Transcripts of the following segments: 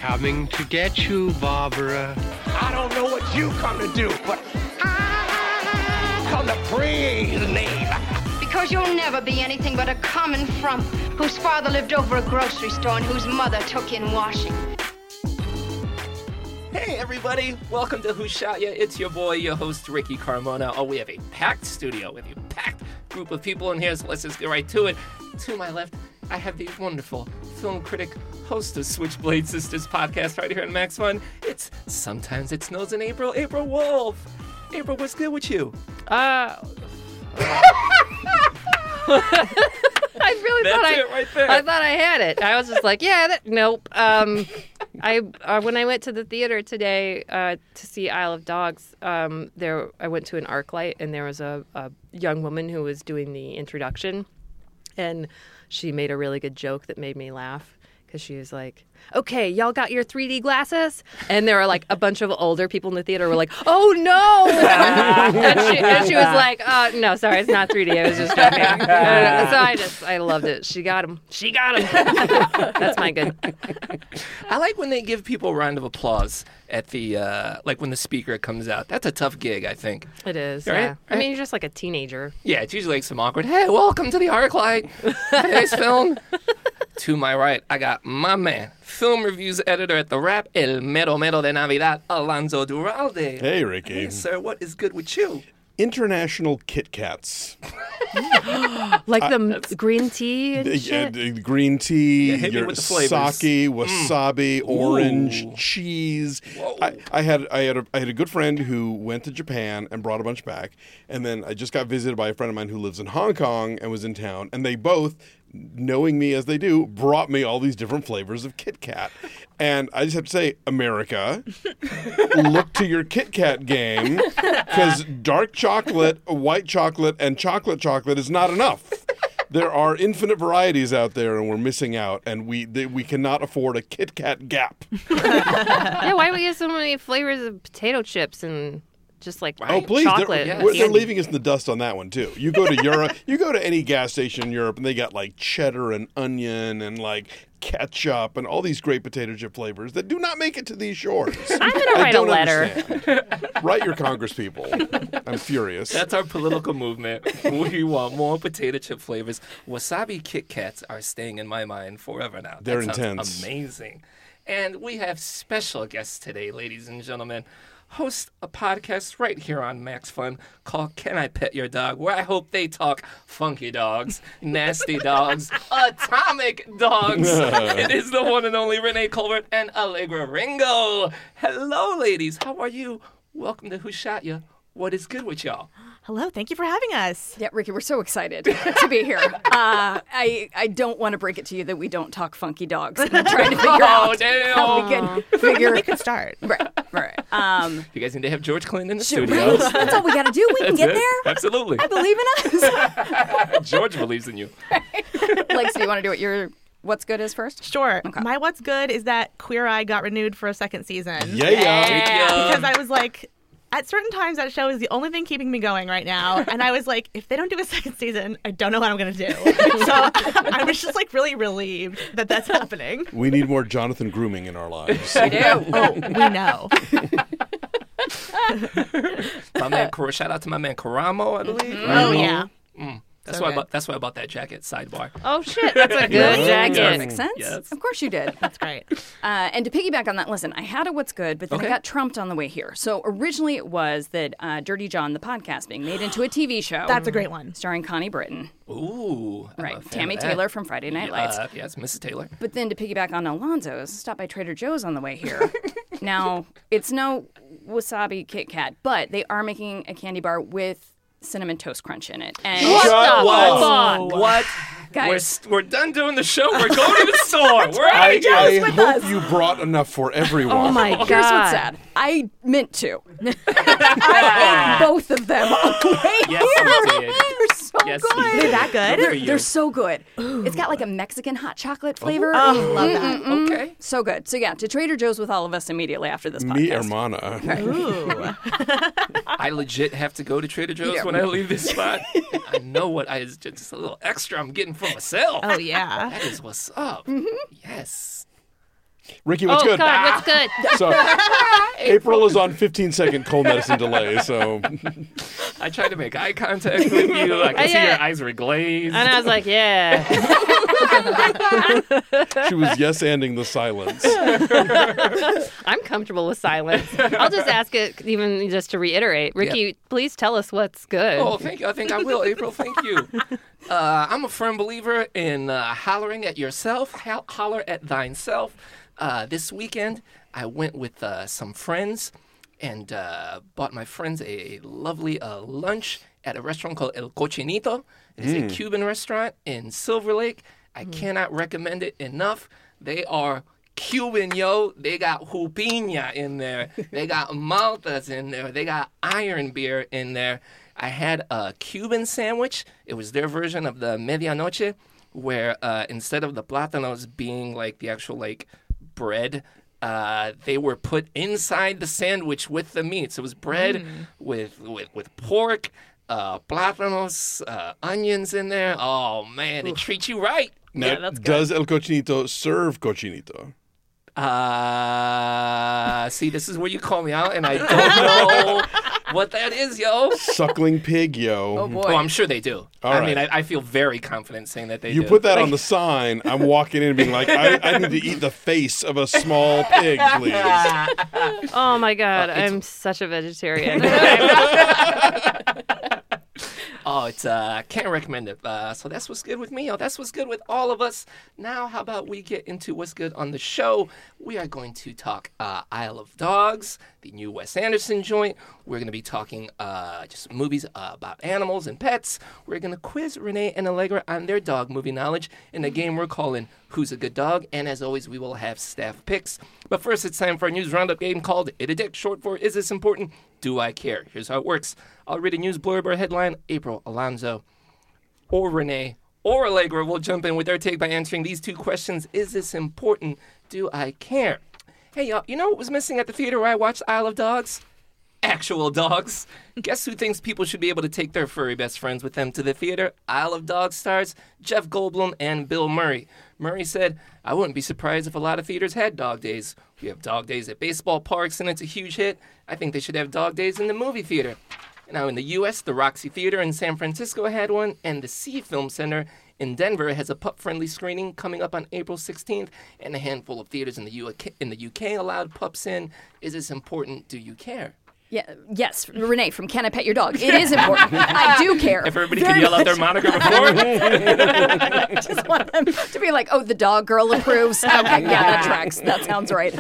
coming to get you, Barbara. I don't know what you come to do, but I come to praise the name. Because you'll never be anything but a common frump whose father lived over a grocery store and whose mother took in washing. Hey everybody, welcome to Who Shot Ya? It's your boy, your host, Ricky Carmona. Oh, we have a packed studio with you, packed group of people in here, so let's just get right to it. To my left, I have the wonderful film critic, host of Switchblade Sisters podcast right here on Max Fun. It's Sometimes It Snows in April, April Wolf. April, what's good with you? I thought I had it. I was just like, nope. When I went to the theater today to see Isle of Dogs, I went to an ArcLight, and there was a young woman who was doing the introduction, and she made a really good joke that made me laugh. Because she was like, okay, y'all got your 3D glasses? And there were like a bunch of older people in the theater were like, oh no! and she was like, no, sorry, it's not 3D. I was just joking. So I loved it. She got him. She got him. That's my good. I like when they give people a round of applause at the, like when the speaker comes out. That's a tough gig, I think. It is, right? Yeah. I mean, you're just like a teenager. Yeah, it's usually like some awkward, hey, welcome to the ArcLight. Today's film. To my right, I got my man, film reviews editor at The Wrap, El Mero Mero de Navidad, Alonso Duralde. Hey, Ricky. Hey, sir, what is good with you? International Kit Kats. Like the green tea and shit? The green tea, hit me your with the flavors. sake, wasabi, orange, cheese. Whoa. I had a good friend who went to Japan and brought a bunch back, and then I just got visited by a friend of mine who lives in Hong Kong and was in town, and they both, knowing me as they do, brought me all these different flavors of Kit Kat. And I just have to say, America, look to your Kit Kat game, because dark chocolate, white chocolate, and chocolate is not enough. There are infinite varieties out there, and we're missing out, and we cannot afford a Kit Kat gap. Yeah, why do we have so many flavors of potato chips and just like please, chocolate? They're leaving us in the dust on that one too. You go to Europe, you go to any gas station in Europe, and they got like cheddar and onion and like ketchup and all these great potato chip flavors that do not make it to these shores. I'm gonna write a letter. Write your Congress people. I'm furious. That's our political movement. We want more potato chip flavors. Wasabi Kit Kats are staying in my mind forever now. They're that intense. Amazing. And we have special guests today, ladies and gentlemen. Host a podcast right here on Max Fun called Can I Pet Your Dog? Where I hope they talk funky dogs, nasty dogs, atomic dogs. It is the one and only Renee Colbert and Allegra Ringo. Hello, ladies. How are you? Welcome to Who Shot Ya? What is good with y'all? Hello, thank you for having us. Yeah, Ricky, we're so excited to be here. I don't want to break it to you that we don't talk funky dogs. I'm trying to figure out how we can figure. We could start. Right. You guys need to have George Clinton in the Sure, studio. right? That's all we got to do. We can get there. Absolutely. I believe in us. George believes in you. Lex, do you want to do what what's good is first? Sure. Okay. My what's good is that Queer Eye got renewed for a second season. Yeah. Because I was like, at certain times that show is the only thing keeping me going right now. And I was like, if they don't do a second season, I don't know what I'm going to do. So I was just like really relieved that that's happening. We need more Jonathan Grooming in our lives. We do. Oh, we know. My man, shout out to my man Karamo, I believe. Oh, yeah. That's So why. good. That's why I bought that jacket. Sidebar. Oh shit, that's a good Really? jacket. That makes sense. Yes. Of course you did. That's great. And to piggyback on that, listen, I had a what's good, but then Okay. I got trumped on the way here. So originally it was that Dirty John, the podcast, being made into a TV show. That's a great one. Starring Connie Britton. Ooh. I'm a Right. fan of Tammy that. Taylor from Friday Night Lights. Yes, Mrs. Taylor. But then to piggyback on Alonzo's, stop by Trader Joe's on the way here. Now, it's no wasabi Kit Kat, but they are making a candy bar with cinnamon toast crunch in it. And What the fuck? What? Guys. We're done doing the show. We're going to the store. We're out I of here. with hope us. you brought enough for everyone. Oh my god. Here's what's sad. I meant to. I ate both of them on the way Yes, you did. They're so Yes, good. you did. They're that good? Good for you. They're so good. It's got like a Mexican hot chocolate flavor. Oh, Love that. Okay. So good. So yeah, to Trader Joe's with all of us immediately after this Mi podcast. hermana. Ooh. I legit have to go to Trader Joe's Yeah. when I leave this spot. I know what it's just a little extra I'm getting for myself. Oh, yeah. That is what's up. Mm-hmm. Yes. Ricky, what's oh good? God, what's good? So, April is on 15-second cold medicine delay, so I tried to make eye contact with you. I could see Yeah. your eyes were glazed. And I was like, yeah. she was yes-anding the silence. I'm comfortable with silence. I'll just ask it, even just to reiterate. Ricky, please tell us what's good. Oh, thank you. I think I will, April. Thank you. I'm a firm believer in hollering at yourself. Holler at thyself. This weekend, I went with some friends and bought my friends a lovely lunch at a restaurant called El Cochinito. It is a Cuban restaurant in Silver Lake. I cannot recommend it enough. They are Cuban, yo. They got jupiña in there. They got maltas in there. They got iron beer in there. I had a Cuban sandwich. It was their version of the medianoche, where instead of the plátanos being like the actual like bread, they were put inside the sandwich with the meats. It was bread with pork, plátanos, onions in there. Oh man, they treat you right. Now, does El Cochinito serve cochinito? See, this is where you call me out, and I don't know what that is, yo. Suckling pig, yo. Oh boy. Oh, I'm sure they do. All I mean, right. I feel very confident saying that they You do. put that on the sign, I'm walking in and being like, I need to eat the face of a small pig, please. Oh my God, I'm such a vegetarian. Oh, it's can't recommend it. So that's what's good with me. Oh, that's what's good with all of us. Now, how about we get into what's good on the show? We are going to talk Isle of Dogs, the new Wes Anderson joint. We're going to be talking just movies about animals and pets. We're going to quiz Renee and Allegra on their dog movie knowledge in a game we're calling Who's a Good Dog? And as always, we will have staff picks. But first, it's time for a news roundup game called It a Dick, short for Is This Important? Do I Care? Here's how it works. I'll read a news blurb or headline. April, Alonzo, or Renee, or Allegra will jump in with their take by answering these two questions. Is this important? Do I care? Hey, y'all, you know what was missing at the theater where I watched Isle of Dogs? Actual dogs. Guess who thinks people should be able to take their furry best friends with them to the theater? Isle of Dogs stars Jeff Goldblum and Bill Murray. Murray said, I wouldn't be surprised if a lot of theaters had dog days. We have dog days at baseball parks, and it's a huge hit. I think they should have dog days in the movie theater. Now, in the U.S., the Roxy Theater in San Francisco had one, and the Sea Film Center in Denver has a pup-friendly screening coming up on April 16th, and a handful of theaters in the UK allowed pups in. Is this important? Do you care? Yeah, yes, Renee from Can I Pet Your Dog? It is important. I do care. If everybody could yell out their moniker before. Just want them to be like, oh, the dog girl approves. Okay, yeah, that tracks. That sounds right.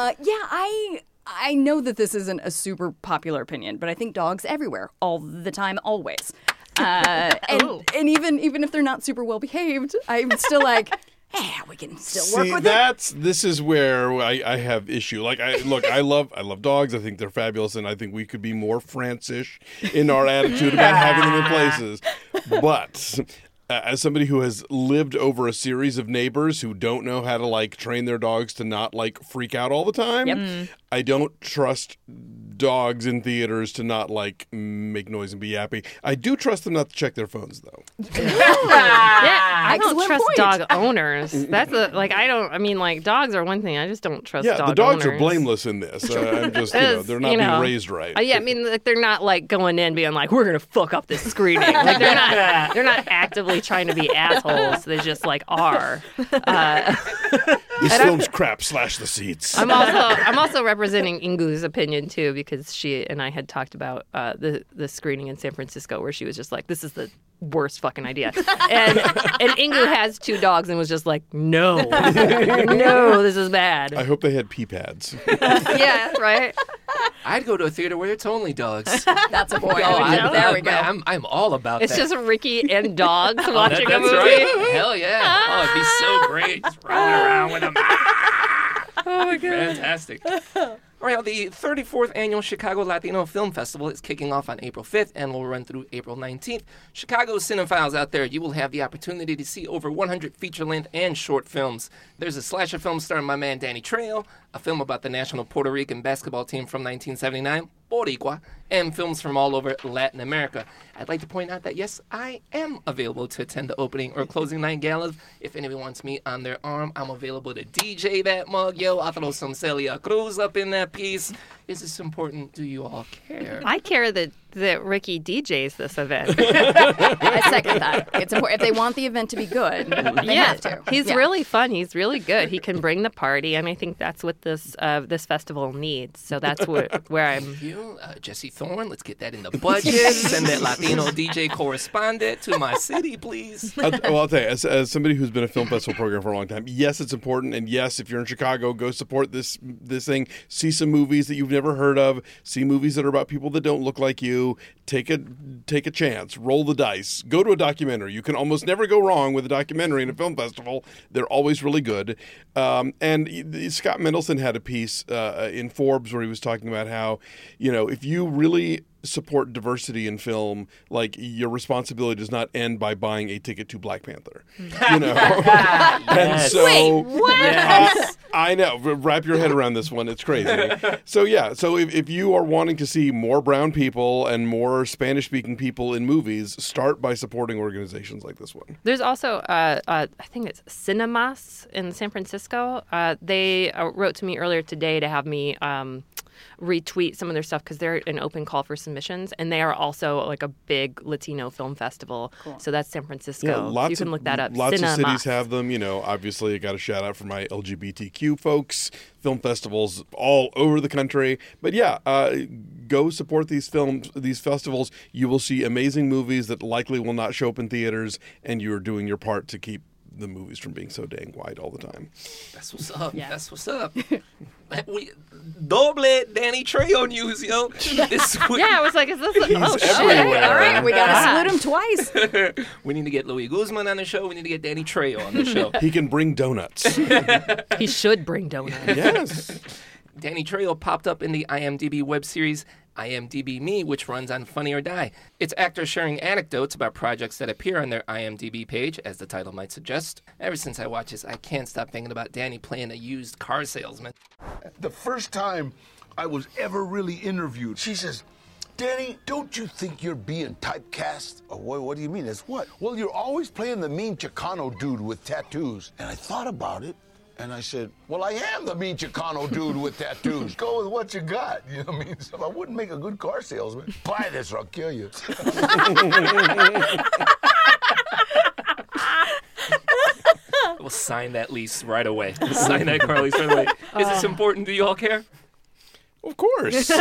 I know that this isn't a super popular opinion, but I think dogs everywhere, all the time, always. And even if they're not super well behaved, I'm still like, yeah, we can still work with it. This is where I have issue. Like, I love dogs. I think they're fabulous, and I think we could be more France-ish in our attitude about having them in places. But as somebody who has lived over a series of neighbors who don't know how to like train their dogs to not like freak out all the time, I don't trust dogs in theaters to not like make noise and be yappy. I do trust them not to check their phones though. I don't Excellent trust point. dog owners. That's dogs are one thing. I just don't trust Yeah, dog the dogs owners. are blameless in this. I'm just, they're not being raised right. Yeah, I mean, like, they're not like going in being like, we're gonna fuck up this screening. Like they're not actively trying to be assholes. They just like are. This film's crap. Slash the seats. I'm also representing Ingu's opinion too, because she and I had talked about the screening in San Francisco where she was just like, this is the worst fucking idea. And Ingu has two dogs and was just like, no, this is bad. I hope they had pee pads. Yeah, right. I'd go to a theater where it's only dogs. That's a boy. Oh, There we go. I'm all about It's that. just Ricky and dogs watching a That's movie. right. Hell yeah. Oh, it'd be so great. Just rolling around with them. Oh my god. Fantastic. All right, the 34th Annual Chicago Latino Film Festival is kicking off on April 5th and will run through April 19th. Chicago cinephiles out there, you will have the opportunity to see over 100 feature-length and short films. There's a slasher film starring my man Danny Trejo, a film about the national Puerto Rican basketball team from 1979, Boricua, and films from all over Latin America. I'd like to point out that, yes, I am available to attend the opening or closing night galas. If anyone wants me on their arm, I'm available to DJ that mug. Yo, I'll throw some Celia Cruz up in that piece. Is this important? Do you all care? I care that Ricky DJs this event. I second that. It's important. If they want the event to be good, they have to. He's really fun. He's really good. He can bring the party, and I think that's what this festival needs. So that's where I'm. You, Jesse Thorne, let's get that in the budget. Send that Latino DJ correspondent to my city, please. I'll tell you, as somebody who's been a film festival program for a long time, yes, it's important, and yes, if you're in Chicago, go support this thing. See some movies that you've never heard of. See movies that are about people that don't look like you. Take a chance. Roll the dice. Go to a documentary. You can almost never go wrong with a documentary in a film festival. They're always really good. And Scott Mendelson had a piece in Forbes where he was talking about how, if you really support diversity in film, like, your responsibility does not end by buying a ticket to Black Panther. And so, wait, what? Yes. I know. Wrap your head around this one. It's crazy. So if you are wanting to see more brown people and more Spanish-speaking people in movies, start by supporting organizations like this one. There's also, I think it's Cinemas in San Francisco. They wrote to me earlier today to have me retweet some of their stuff because they're an open call for submissions, and they are also like a big Latino film festival. Cool. So that's San Francisco. Yeah, you can look that up. Lots Cinemas. of cities have them. Obviously, I got a shout out for my LGBTQ folks. Film festivals all over the country. But go support these festivals. You will see amazing movies that likely will not show up in theaters, and you're doing your part to keep the movies from being so dang wide all the time. That's what's up. Yeah. That's what's up. We doble Danny Trejo news, yo. This week. Yeah, I was like, is this? Shit! everywhere. All right, we gotta salute him twice. We need to get Louis Guzman on the show. We need to get Danny Trejo on the show. He can bring donuts. He should bring donuts. Yes. Danny Trejo popped up in the IMDb web series IMDb Me, which runs on Funny or Die. It's actors sharing anecdotes about projects that appear on their IMDb page, as the title might suggest. Ever since I watched this, I can't stop thinking about Danny playing a used car salesman. The first time I was ever really interviewed, she says, Danny, don't you think you're being typecast? Oh, what do you mean? That's what? Well, you're always playing the mean Chicano dude with tattoos. And I thought about it. And I said, well, I am the mean Chicano dude with tattoos. Go with what you got. You know what I mean? So I wouldn't make a good car salesman. Buy this or I'll kill you. We'll sign that lease right away. Sign that car lease right away. Is this important? Do you all care? Of course.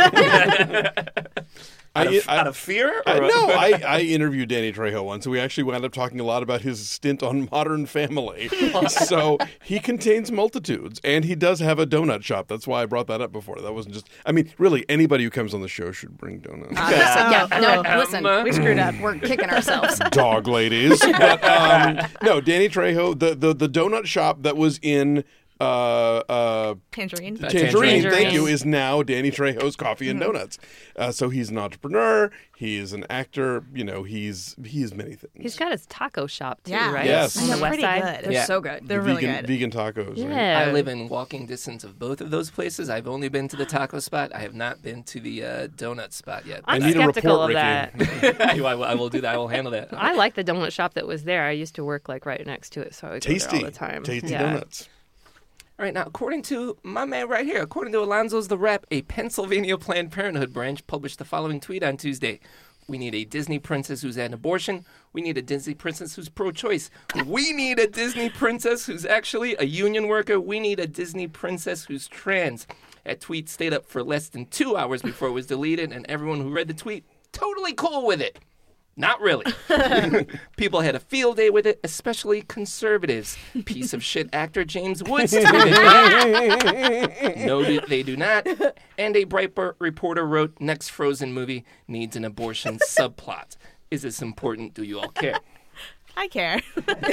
Out of fear? I interviewed Danny Trejo once, and we actually wound up talking a lot about his stint on Modern Family. So he contains multitudes, and he does have a donut shop. That's why I brought that up before. That wasn't just... I mean, really, anybody who comes on the show should bring donuts. Listen, we screwed up. We're kicking ourselves. Dog ladies. But, no, Danny Trejo, the donut shop that was in... Tangerine. Thank you, is now Danny Trejo's Coffee and Donuts. So he's an entrepreneur. He is an actor. He's many things. He's got his taco shop too, Yeah. right? Yes. On the They're west pretty side. good. They're so good. They're really good. Vegan tacos. Right? Yeah. I live in walking distance of both of those places. I've only been to the taco spot. I have not been to the donut spot yet. I'm I need a skeptical report, of Ricky. that. I will do that. I will handle that. I like the donut shop that was there. I used to work like right next to it, so I would go there all the time. Tasty Yeah. donuts. All right, now, according to my man right here, according to Alonzo's The Rap, a Pennsylvania Planned Parenthood branch published the following tweet on Tuesday. We need a Disney princess who's an abortion. We need a Disney princess who's pro-choice. We need a Disney princess who's actually a union worker. We need a Disney princess who's trans. That tweet stayed up for less than 2 hours before it was deleted, and everyone who read the tweet, totally cool with it. Not really. People had a field day with it, especially conservatives. Piece of shit actor James Woods tweeted that. No, they do not. And a Breitbart reporter wrote, next Frozen movie needs an abortion subplot. Is this important? Do you all care? I care.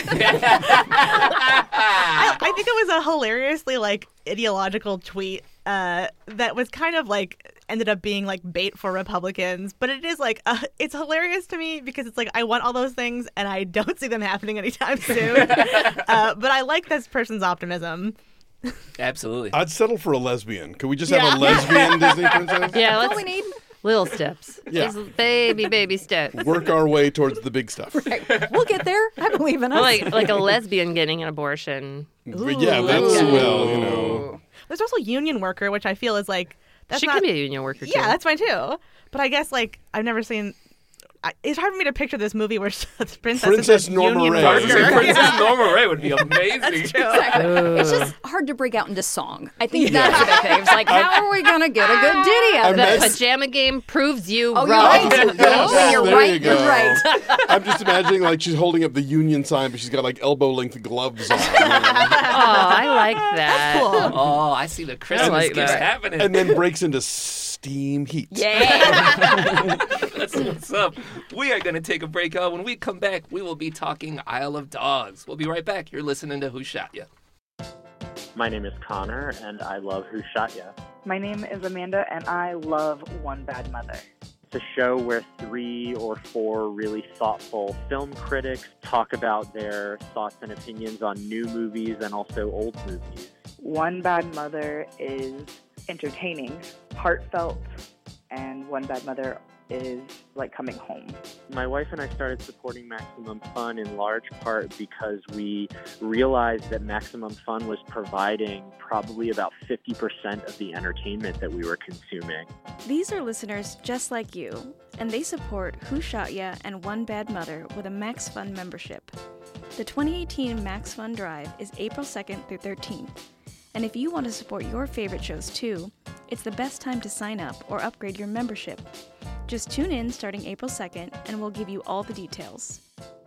I think it was a hilariously ideological tweet that was kind of ended up being bait for Republicans, but it is it's hilarious to me because it's I want all those things and I don't see them happening anytime soon. But I like this person's optimism. Absolutely. I'd settle for a lesbian. Could we just have a lesbian Disney princess? Yeah, That's all we need. Little steps. Yeah. Just baby steps. Work our way towards the big stuff. We'll get there. I believe in us. Like a lesbian getting an abortion. Yeah, that's, well, you know. There's also union worker, which I feel is like that's She not, can be a union worker too. Yeah, that's fine too. But I guess like I've never seen. It's hard for me to picture this movie where Princess Norma union Ray. worker. Princess Norma Ray would be amazing. Exactly. It's just hard to break out into song. I think that's what I think. It's like, how are we going to get a good ditty out of The this? pajama game proves you Oh, wrong. you're right. When you're There right, you go. you're right. I'm just imagining like she's holding up the union sign, but she's got like elbow-length gloves on. Oh, I like that. Cool. Oh, I see the Christmas like gifts that. happening. And then breaks into steam heat. Yeah. That's what's up. We are going to take a break. When we come back, we will be talking Isle of Dogs. We'll be right back. You're listening to Who Shot Ya? My name is Connor, and I love Who Shot Ya? My name is Amanda, and I love One Bad Mother. It's a show where 3 or 4 really thoughtful film critics talk about their thoughts and opinions on new movies and also old movies. One Bad Mother is entertaining, heartfelt, and One Bad Mother is like coming home. My wife and I started supporting Maximum Fun in large part because we realized that Maximum Fun was providing probably about 50% of the entertainment that we were consuming. These are listeners just like you, and they support Who Shot Ya and One Bad Mother with a Max Fun membership. The 2018 Max Fun Drive is April 2nd through 13th. And if you want to support your favorite shows too, it's the best time to sign up or upgrade your membership. Just tune in starting April 2nd and we'll give you all the details.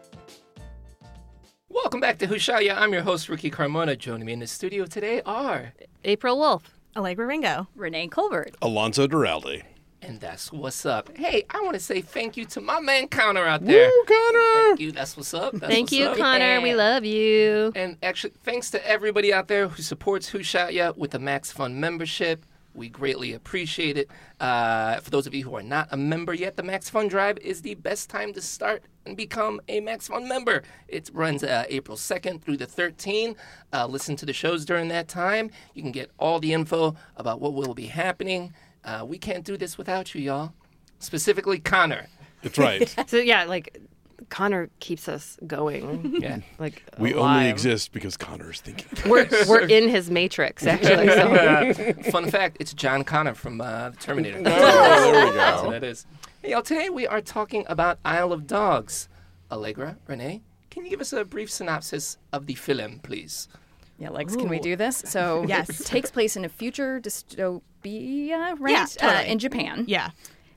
Welcome back to Who Shot Ya? I'm your host, Ricky Carmona. Joining me in the studio today are April Wolf, Allegra Ringo, Renee Colbert, Alonso Duralde. And that's what's up. Hey, I want to say thank you to my man Connor out there. Woo, Connor! Thank you. That's what's up. That's Thank what's you, up. Connor. We love you. And actually, thanks to everybody out there who supports Who Shot Ya with the Max Fun membership. We greatly appreciate it. For those of you who are not a member yet, the Max Fun Drive is the best time to start and become a Max Fun member. It runs April 2nd through the 13th. Listen to the shows during that time. You can get all the info about what will be happening. We can't do this without you, y'all. Specifically, Connor. That's right. So yeah, like Connor keeps us going. Yeah. Like We alive. only exist because Connor's thinking. We're in his matrix, actually. So. Fun fact, it's John Connor from the Terminator. there we That's go. what it is. Hey, y'all, today we are talking about Isle of Dogs. Allegra, Renee, can you give us a brief synopsis of the film, please? Yeah, Lex, can we do this? So Yes. it takes place in a future dystopia, right? Yeah, totally. In Japan. Yeah.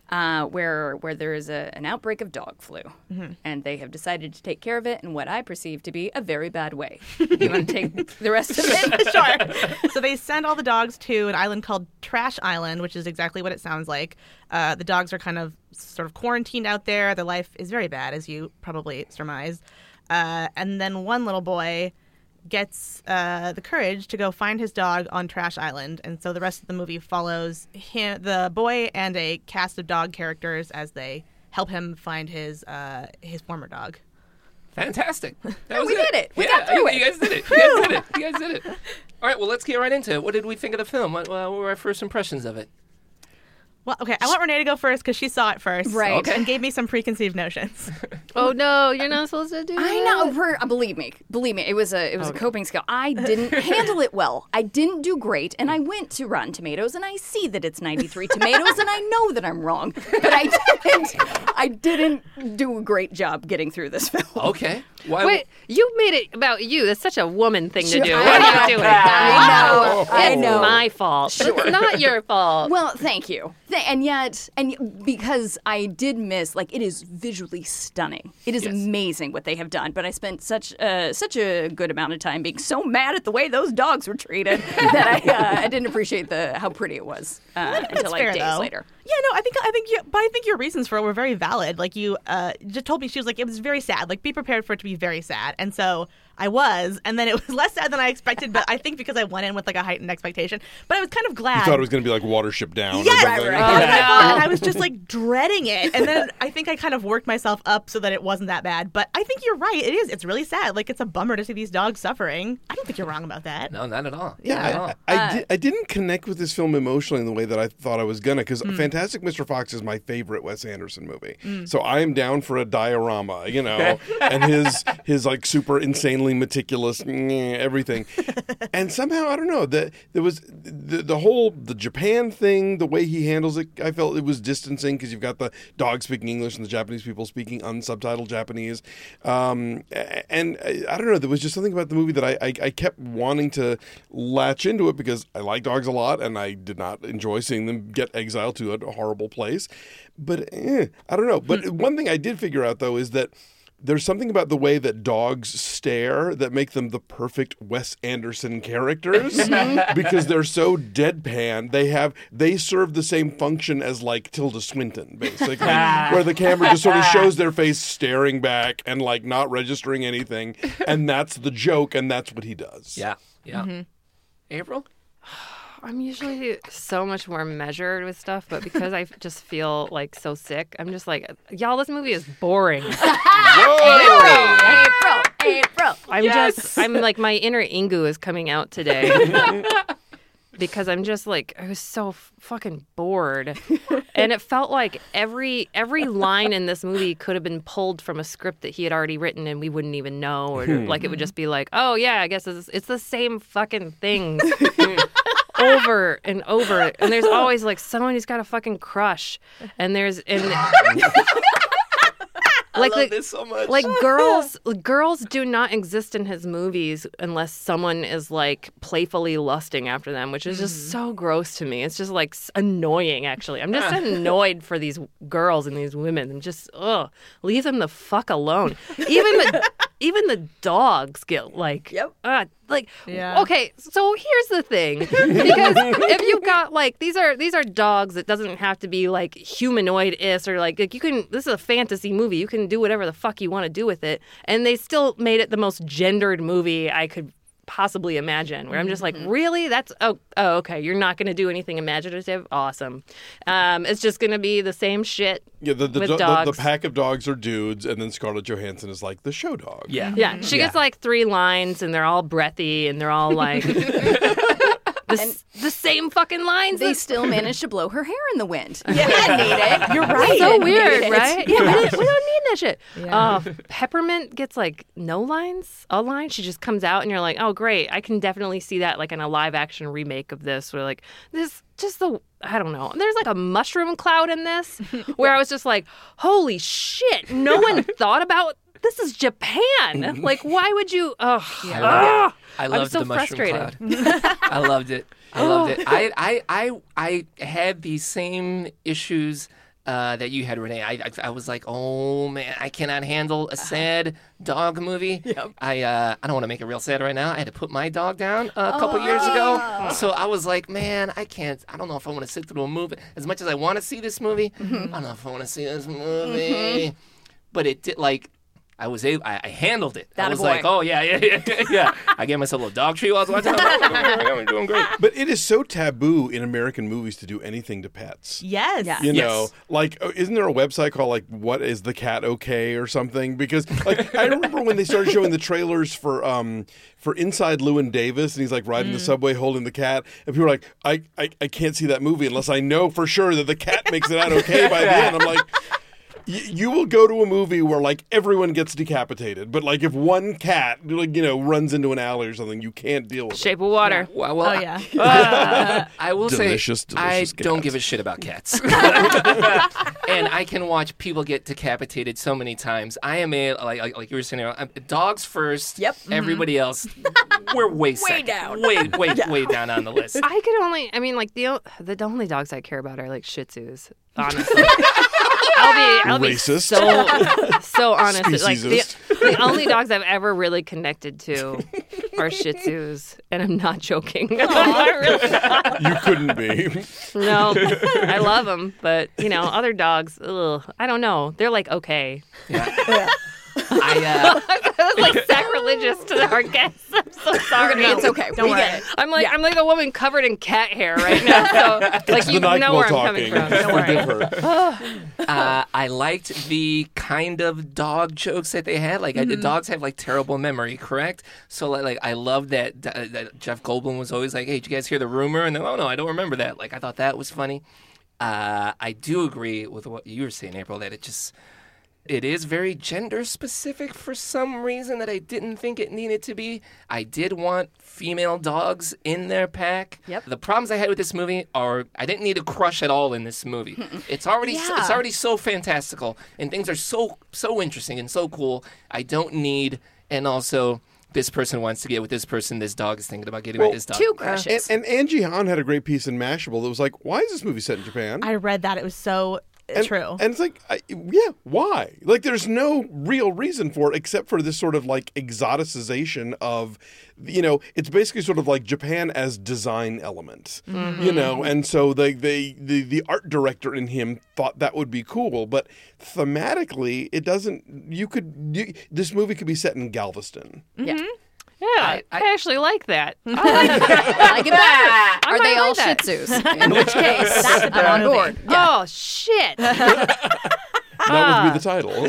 Where there is an outbreak of dog flu, and they have decided to take care of it in what I perceive to be a very bad way. You want to take the rest of it? Sure. So they send all the dogs to an island called Trash Island, which is exactly what it sounds like. The dogs are kind of sort of quarantined out there. Their life is very bad, as you probably surmise. And then one little boy gets the courage to go find his dog on Trash Island. And so the rest of the movie follows him, the boy, and a cast of dog characters as they help him find his former dog. Fantastic. We did it. We got through it. You guys did it. You guys did it. All right, well, let's get right into it. What did we think of the film? What were our first impressions of it? Well, okay, I want Renee to go first because she saw it first. Right. Okay. And gave me some preconceived notions. Oh no, you're not supposed to do I know. Believe me. It was a coping skill. I didn't handle it well. I didn't do great, and I went to Rotten Tomatoes, and I see that it's 93 tomatoes, and I know that I'm wrong, but I didn't do a great job getting through this film. Okay. Why? Wait, you made it about you. That's such a woman thing to do. Sure. What are you doing? I know. It's my fault. But it's not your fault. Well, thank you. And yet, because I did miss, like, it is visually stunning. It is amazing what they have done. But I spent such a good amount of time being so mad at the way those dogs were treated that I didn't appreciate how pretty it was until like fair, days though. later. Yeah, no, I think your reasons for it were very valid. Like you just told me, she was like, it was very sad. Like, be prepared for it to be very sad. And so I was, and then it was less sad than I expected, but I think because I went in with like a heightened expectation. But I was kind of glad. You thought it was going to be like Watership Down. Yes, or something. and I was just like dreading it. And then I think I kind of worked myself up so that it wasn't that bad. But I think you're right. It is. It's really sad. Like, it's a bummer to see these dogs suffering. I don't think you're wrong about that. No, not at all. Yeah. I didn't connect with this film emotionally in the way that I thought I was going to, because Fantastic Mr. Fox is my favorite Wes Anderson movie. So I am down for a diorama, you know, and his like super insanely meticulous everything. And somehow, I don't know, there was the whole Japan thing, the way he handles it, I felt it was distancing because you've got the dog speaking English and the Japanese people speaking unsubtitled Japanese. And I don't know, there was just something about the movie that I kept wanting to latch into it because I like dogs a lot and I did not enjoy seeing them get exiled to a horrible place. But I don't know. But one thing I did figure out, though, is that there's something about the way that dogs stare that make them the perfect Wes Anderson characters because they're so deadpan. They serve the same function as like Tilda Swinton, basically, where the camera just sort of shows their face staring back and like not registering anything, and that's the joke, and that's what he does. Yeah. April? I'm usually so much more measured with stuff, but because I just feel like so sick, I'm just like, y'all, this movie is boring. April. I'm like, my inner Ingu is coming out today. Because I'm just like, I was so fucking bored. And it felt like every line in this movie could have been pulled from a script that he had already written and we wouldn't even know. Or like it would just be like, oh yeah, I guess it's the same fucking things. Over and over, and there's always like someone who's got a fucking crush, and I love this so much. Like girls do not exist in his movies unless someone is like playfully lusting after them, which is just so gross to me. It's just like annoying. Actually, I'm just annoyed for these girls and these women. I'm just leave them the fuck alone. Even the dogs get like, okay, so here's the thing. Because if you've got like, these are dogs that doesn't have to be like humanoid-ish or like you can, this is a fantasy movie. You can do whatever the fuck you want to do with it. And they still made it the most gendered movie I could possibly imagine, where I'm just like, really? That's okay. You're not going to do anything imaginative? Awesome. It's just going to be the same shit. Yeah, with dogs. The pack of dogs are dudes, and then Scarlett Johansson is like the show dog. Yeah. She gets like 3 lines, and they're all breathy, and they're all like the same fucking lines. They still managed to blow her hair in the wind. Yeah, didn't need it. You're right. It's so weird, right? Yeah, we don't need that shit. Yeah. Peppermint gets like no lines, a line. She just comes out, and you're like, oh, great. I can definitely see that like in a live action remake of this, where like I don't know. There's like a mushroom cloud in this, where I was just like, holy shit! No one thought about. This is Japan. Like, why would you? I loved so the mushroom frustrated. cloud. I loved it. I had the same issues that you had, Renee. I was like, oh man, I cannot handle a sad dog movie. Yep. I don't want to make it real sad right now. I had to put my dog down a couple years ago, so I was like, man, I can't. I don't know if I want to sit through a movie as much as I want to see this movie. I don't know if I want to see this movie, but it did like. I handled it. I was like, oh, yeah. I gave myself a little dog treat while I was watching. I'm doing great. But it is so taboo in American movies to do anything to pets. Yes. You know, like, isn't there a website called, like, What Is the Cat Okay or something? Because, like, I remember when they started showing the trailers for Inside Llewyn Davis, and he's, like, riding the subway holding the cat, and people are like, I can't see that movie unless I know for sure that the cat makes it out okay by the end. I'm like... You will go to a movie where, like, everyone gets decapitated, but, like, if one cat, like, you know, runs into an alley or something, you can't deal with Shape of Water. Yeah. Well, I will delicious say, I don't give a shit about cats. And I can watch people get decapitated so many times. I am like you were saying, dogs first. Yep. Everybody else, we're way down. Way down on the list. The only dogs I care about are, like, Shih Tzus, honestly. I'll be racist. so honest. Like Speciesist. the only dogs I've ever really connected to are Shih Tzus, and I'm not joking. You couldn't be. No, I love them, but you know, other dogs, I don't know. They're like okay. Yeah. was like sacrilegious to our guests. I'm so sorry. It's okay. Don't worry. Get it. I'm like a woman covered in cat hair right now. So like you know where I'm coming from. Don't worry. I liked the kind of dog jokes that they had. Like the dogs have like terrible memory, correct? So like I love that Jeff Goldblum was always like, "Hey, did you guys hear the rumor?" And then, "Oh no, I don't remember that." Like I thought that was funny. I do agree with what you were saying, April, that it is very gender specific for some reason that I didn't think it needed to be. I did want female dogs in their pack. Yep. The problems I had with this movie are I didn't need a crush at all in this movie. It's already so fantastical and things are so interesting and so cool. I don't need, and also this person wants to get with this person. This dog is thinking about getting with this dog. Two crushes. And Angie Han had a great piece in Mashable that was like, why is this movie set in Japan? I read that. It was so true. And it's like, why? Like, there's no real reason for it except for this sort of like exoticization of, it's basically sort of like Japan as design element, and so the art director in him thought that would be cool, but thematically it doesn't. This movie could be set in Galveston. Yeah. Yeah, I actually like that. I like it better. Are they all Shih Tzus? In which case, that's a better I'm on movie. board. Yeah. Oh, shit. That would be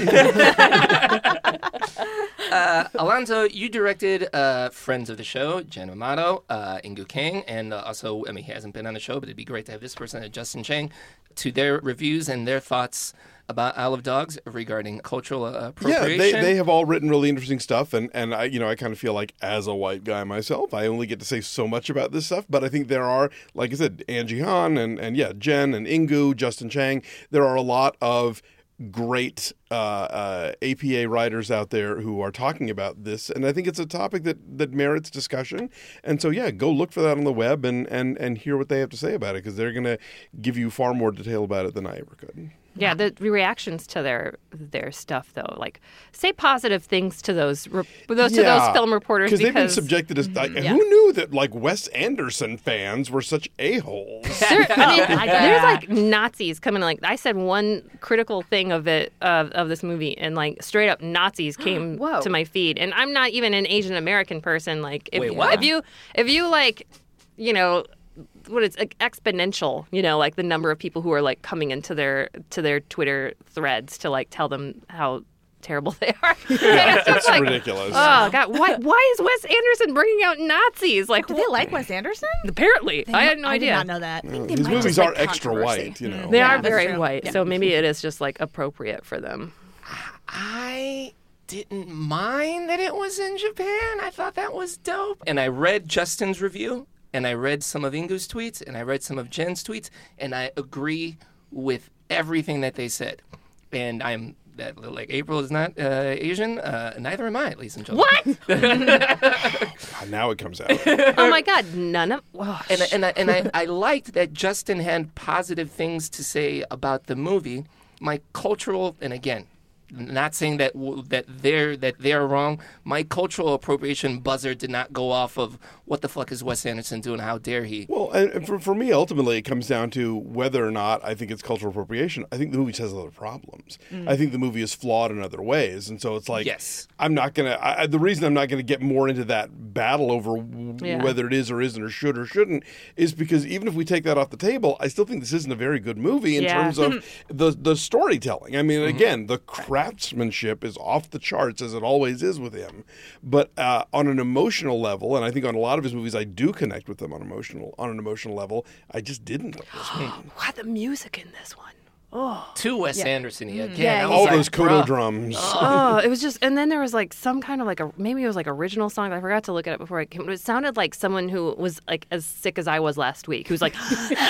the title. Alonso, you directed friends of the show, Jen Amato, Ingu Kang, and also, he hasn't been on the show, but it'd be great to have this person, Justin Chang, to their reviews and their thoughts about Isle of Dogs regarding cultural appropriation. Yeah, they have all written really interesting stuff, and I kind of feel like as a white guy myself, I only get to say so much about this stuff, but I think there are, like I said, Angie Han and Jen and Ingu, Justin Chang, there are a lot of great APA writers out there who are talking about this, and I think it's a topic that merits discussion. And so, go look for that on the web and hear what they have to say about it, because they're going to give you far more detail about it than I ever could. Yeah, the reactions to their stuff, though, like say positive things to those film reporters because they've been subjected to. Who knew that like Wes Anderson fans were such a-holes? There's like Nazis coming. Like I said, one critical thing of it of this movie, and like straight up Nazis came to my feed, and I'm not even an Asian American person. Like if you like, what it's exponential, like the number of people who are like coming into their Twitter threads to like tell them how terrible they are. It's like, ridiculous. Oh God, why is Wes Anderson bringing out Nazis? Like, do they like Wes Anderson? Apparently, I had no idea. I did not know that. His movies are extra white, They are very white, so maybe it is just like appropriate for them. I didn't mind that it was in Japan. I thought that was dope, and I read Justin's review. And I read some of Ingu's tweets, and I read some of Jen's tweets, and I agree with everything that they said. And like April is not Asian, neither am I, ladies and gentlemen. What? Now it comes out. Oh my God, none of. Oh, I liked that Justin had positive things to say about the movie. My cultural, and again, not saying that they're wrong. My cultural appropriation buzzer did not go off of what the fuck is Wes Anderson doing? How dare he? Well, and for me, ultimately, it comes down to whether or not I think it's cultural appropriation. I think the movie has other problems. I think the movie is flawed in other ways, and so it's like, I'm not gonna. The reason I'm not gonna get more into that battle over whether it is or isn't or should or shouldn't is because even if we take that off the table, I still think this isn't a very good movie in terms of the storytelling. I mean, again, the craftsmanship is off the charts, as it always is with him, but on an emotional level, and I think on a lot of his movies I do connect with them on an emotional level, I just didn't with this one. Wow, the music in this one. Oh. Too Wes Anderson-y again. Yeah, all those Kodo drums. Oh, it was just, and then there was like some kind of like maybe it was like original song. I forgot to look at it before it came. It sounded like someone who was like as sick as I was last week, who was like,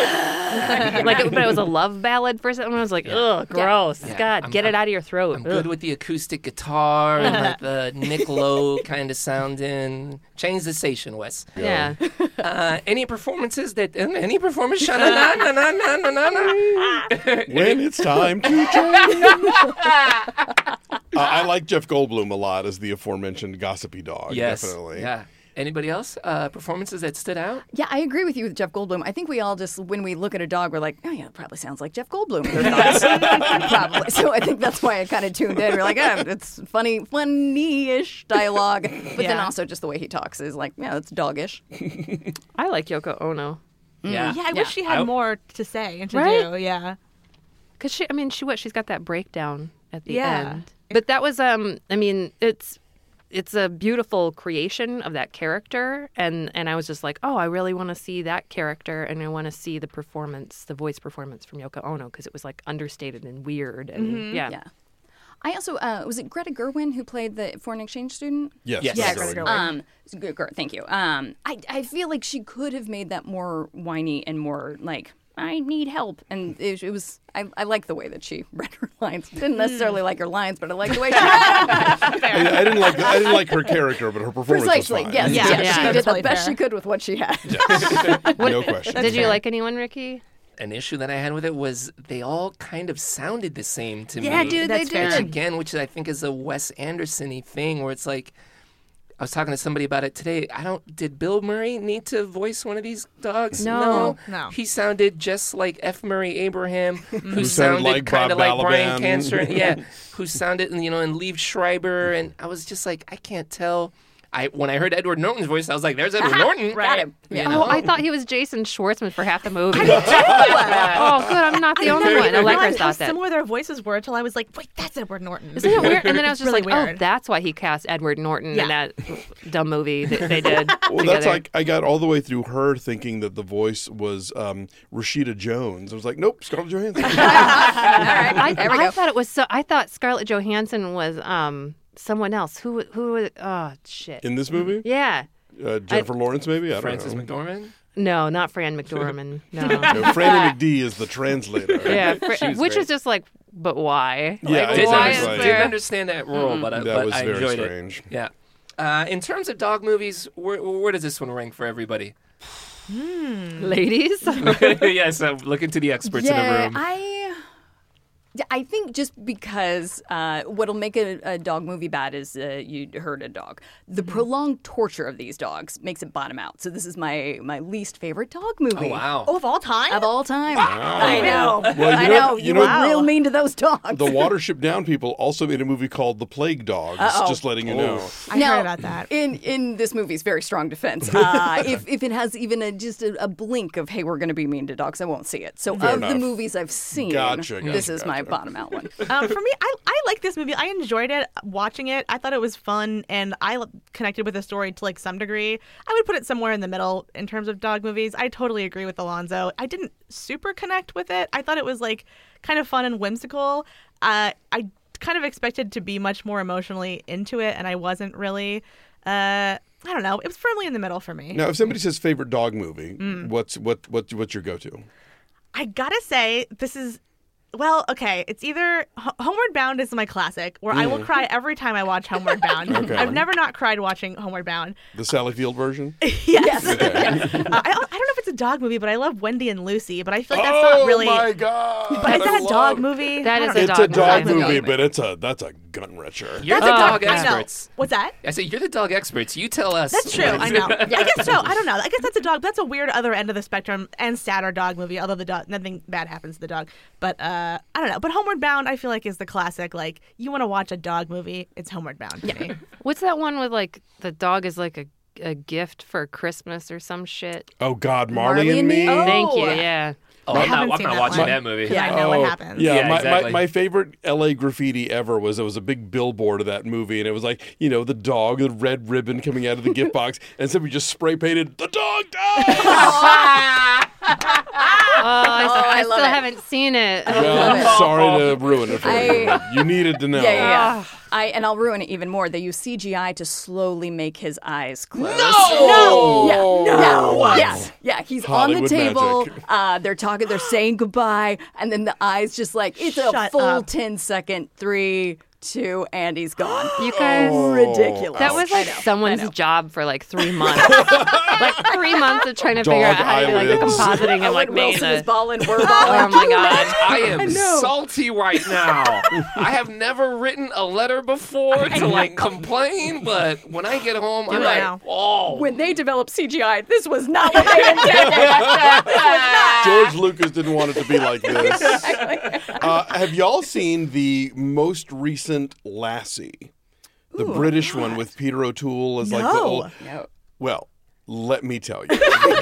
but it was a love ballad for someone. I was like, ugh, gross. Yeah. God, get it out of your throat. I'm good with the acoustic guitar and like the Nick Lowe kind of sounding. Change the station, Wes. Yeah. Any performances that any performance? When it's time to change. I like Jeff Goldblum a lot as the aforementioned gossipy dog. Yes. Definitely. Yeah. Anybody else? Performances that stood out? Yeah, I agree with you with Jeff Goldblum. I think we all just, when we look at a dog, we're like, oh yeah, it probably sounds like Jeff Goldblum. Probably. So I think that's why I kind of tuned in. We're like, it's funny-ish dialogue. But then also just the way he talks is like, yeah, that's doggish. I like Yoko Ono. Yeah. Yeah, I wish she had more to say and to do. Yeah. Because she's got that breakdown at the end. But that was, it's a beautiful creation of that character, and I was just like, oh, I really want to see that character, and I want to see the voice performance from Yoko Ono, because it was like understated and weird, and yeah. I also was it Greta Gerwig who played the foreign exchange student? Yes. Yeah, Greta Gerwig. Thank you. I feel like she could have made that more whiny and more like, I need help. And it was, I like the way that she read her lines. Didn't necessarily like her lines, but I like the way she I didn't like her character, but her performance Precisely, was fine. Yes. She did totally the best fair. she could with what she had. No question. Did you like anyone, Ricky? An issue that I had with it was they all kind of sounded the same to me. Yeah, dude, they That's fair. did. Again, which I think is a Wes Anderson-y thing where it's like, I was talking to somebody about it today. Did Bill Murray need to voice one of these dogs? No. He sounded just like F. Murray Abraham, who sounded sounded like kind of Bob like Brian Balaban. Cancer. Yeah, who sounded, and Liev Schreiber. And I was just like, I can't tell. When I heard Edward Norton's voice, I was like, there's Edward Norton. Got him. You Oh, know? I thought he was Jason Schwartzman for half the movie. Oh, good. I'm not the only one. I like realized how thought that. similar their voices were until I was like, wait, that's Edward Norton. Isn't it weird? And then I was just Really like, weird. oh, that's why he cast Edward Norton Yeah. in that dumb movie that they did. Well, that's together. like I got all the way through her thinking that the voice was Rashida Jones. I was like, nope, Scarlett Johansson. I thought it was so. I thought Scarlett Johansson was someone else. Who? Oh shit. In this movie? Yeah. Jennifer Lawrence, maybe? I don't Frances know. McDormand? No, not Fran McDormand. No. No, Franny McD is the translator. Yeah, She's which great. is just like, but why? Yeah, Like, it why sounds is like- there? Didn't understand that role, but That was I very enjoyed strange. it. Yeah. In terms of dog movies, where does this one rank for everybody? Ladies? Yes, looking to the experts in the room. I think just because what'll make a dog movie bad is you hurt a dog. The prolonged torture of these dogs makes it bottom out. So this is my least favorite dog movie. Oh, wow. Oh, of all time? Of all time. Wow. I know. Well, I know. You were real mean to those dogs. The Watership Down people also made a movie called The Plague Dogs. Just letting you know. I heard about that. In this movie's very strong defense, if it has even just a blink of, hey, we're going to be mean to dogs, I won't see it. So Fair of the enough. movies I've seen, Gotcha, this is my gotcha. bottom out one. For me, I like this movie. I enjoyed it watching it. I thought it was fun, and I connected with the story to like some degree. I would put it somewhere in the middle in terms of dog movies. I totally agree with Alonzo. I didn't super connect with it. I thought it was like kind of fun and whimsical. I kind of expected to be much more emotionally into it, and I wasn't really. I don't know. It was firmly in the middle for me. Now, if somebody says favorite dog movie, what's your go-to? I gotta say, this is. Well, okay, it's either Homeward Bound is my classic, where I will cry every time I watch Homeward Bound. Okay. I've never not cried watching Homeward Bound. The Sally Field version? Yes. Okay. I don't know if it's a dog movie, but I love Wendy and Lucy. But I feel like that's not really. Oh my god! But is that a dog movie? That I is don't a know. It's a dog movie. movie, but that's a gut wrencher. You're That's the a dog I know. experts. What's that? I say you're the dog experts. You tell us. That's true. I know. I guess so. I don't know. I guess that's a dog. That's a weird other end of the spectrum and sadder dog movie. Although the dog, nothing bad happens to the dog. But I don't know. But Homeward Bound, I feel like is the classic. Like you want to watch a dog movie, it's Homeward Bound to me. What's that one with like the dog is like a gift for Christmas or some shit? Oh God, Marley and Me. Oh. Thank you. Yeah. Oh, I I'm haven't not seen that watching one. that movie. Yeah, I know what happens. Yeah, Yeah, my, exactly. my favorite LA graffiti ever was there was a big billboard of that movie, and it was like, the dog, the red ribbon coming out of the gift box, and somebody just spray painted, "The dog dies!" I love still it. haven't seen it. Well, I'm sorry to ruin it for you. I- but You needed to know. Yeah. And I'll ruin it even more. They use CGI to slowly make his eyes close. No! Yeah. He's Hollywood on the table. magic. They're talking. They're saying goodbye, and then the eyes just like it's a Shut full up. 10-second 3, to Andy's gone. You guys, ridiculous. that was like I know. someone's job for like 3 months. Like 3 months of trying to figure out how to do like the eyelids. compositing and like Owen making Wilson is it. balling, we're balling. Oh my god. I am I know. salty right now. I have never written a letter before to like complain, but when I get home, I'm it like, now. oh. When they developed CGI, this was not what they intended. George Lucas didn't want it to be like this. Have y'all seen the most recent Lassie? The British one with Peter O'Toole as like the old... No. Well, let me tell you.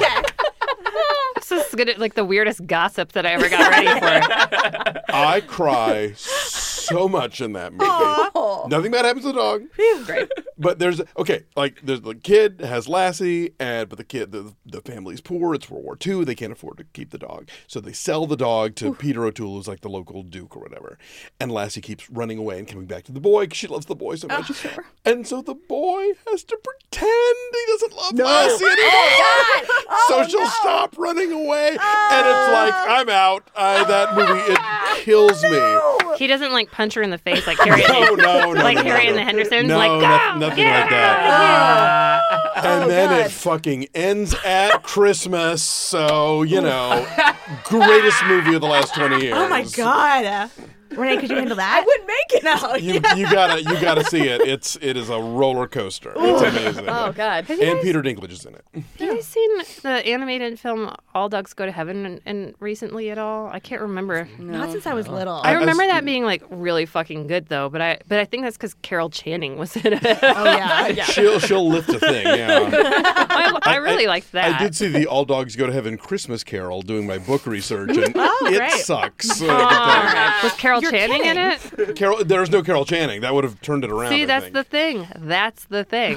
This is good, like the weirdest gossip that I ever got ready for. I cry so much in that movie. Nothing bad happens to the dog. Great. But there's the kid has Lassie, but the family's poor. It's World War II. They can't afford to keep the dog, so they sell the dog to Peter O'Toole, who's like the local duke or whatever. And Lassie keeps running away and coming back to the boy because she loves the boy so much. Oh, sure. And so the boy has to pretend he doesn't love Lassie anymore. So she'll stop running away, and it's like I'm out. That movie it kills me. He doesn't like punch her in the face like Harry. No, like Harry and the Hendersons. No, like go! nothing like that. And then it fucking ends at Christmas. So, greatest movie of the last 20 years. Oh my god. Renee, could you handle that? I wouldn't make it. No. You gotta see it. It is a roller coaster. It's amazing. Oh God. And Peter Dinklage is in it. Have you guys seen the animated film All Dogs Go to Heaven and recently at all? I can't remember. Not since I was little. I remember that being like really fucking good though, but I think that's because Carol Channing was in it. Oh yeah. She'll lift a thing. Yeah. I really liked that. I did see the All Dogs Go to Heaven Christmas Carol doing my book research, and it great. sucks. Was Carol Channing in kidding. it? Carol, there's no Carol Channing. That would have turned it around. See, I that's think. the thing. That's the thing.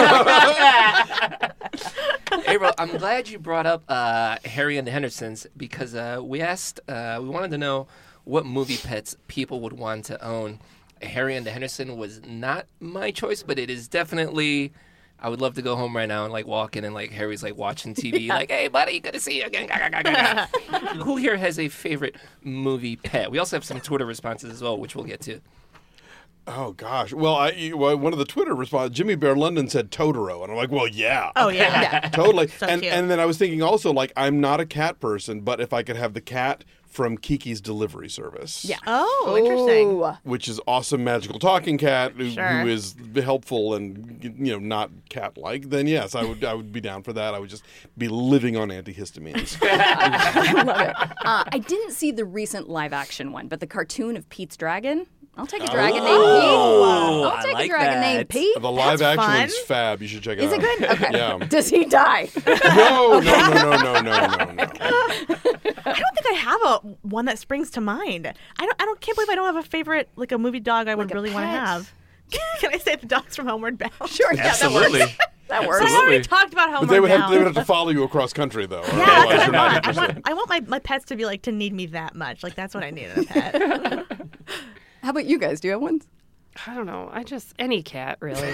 April, I'm glad you brought up Harry and the Hendersons because we wanted to know what movie pets people would want to own. Harry and the Henderson was not my choice, but it is definitely. I would love to go home right now and like walk in and like Harry's like watching TV, like, "Hey, buddy, good to see you again." Who here has a favorite movie pet? We also have some Twitter responses as well, which we'll get to. Oh gosh. Well, one of the Twitter responses, Jimmy Bear London said Totoro, and I'm like, well, yeah. Oh yeah. Totally. So and cute. then I was thinking also like I'm not a cat person, but if I could have the cat from Kiki's Delivery Service. Yeah. Oh, interesting. Ooh. Which is awesome magical talking cat Sure. who is helpful and not cat like, then yes, I would be down for that. I would just be living on antihistamines. I love it. I didn't see the recent live action one, but the cartoon of Pete's Dragon. I'll take a dragon named Pete. I'll take a dragon named Pete. The live action fun. one's fab. You should check it Is out. it good? Okay. Yeah. Does he die? No. I don't think I have one that springs to mind. Can't believe I don't have a favorite, like a movie dog I would really want to pet. have. Can I say the dogs from Homeward Bound? Sure, yeah, Absolutely. that works. But I already talked about Homeward But they would Bound. have to follow you across country though. Yeah, Otherwise that's you're what not I want. interested. I want my pets to be like to need me that much. Like that's what I need in a pet. How about you guys? Do you have ones? I don't know. I just any cat really.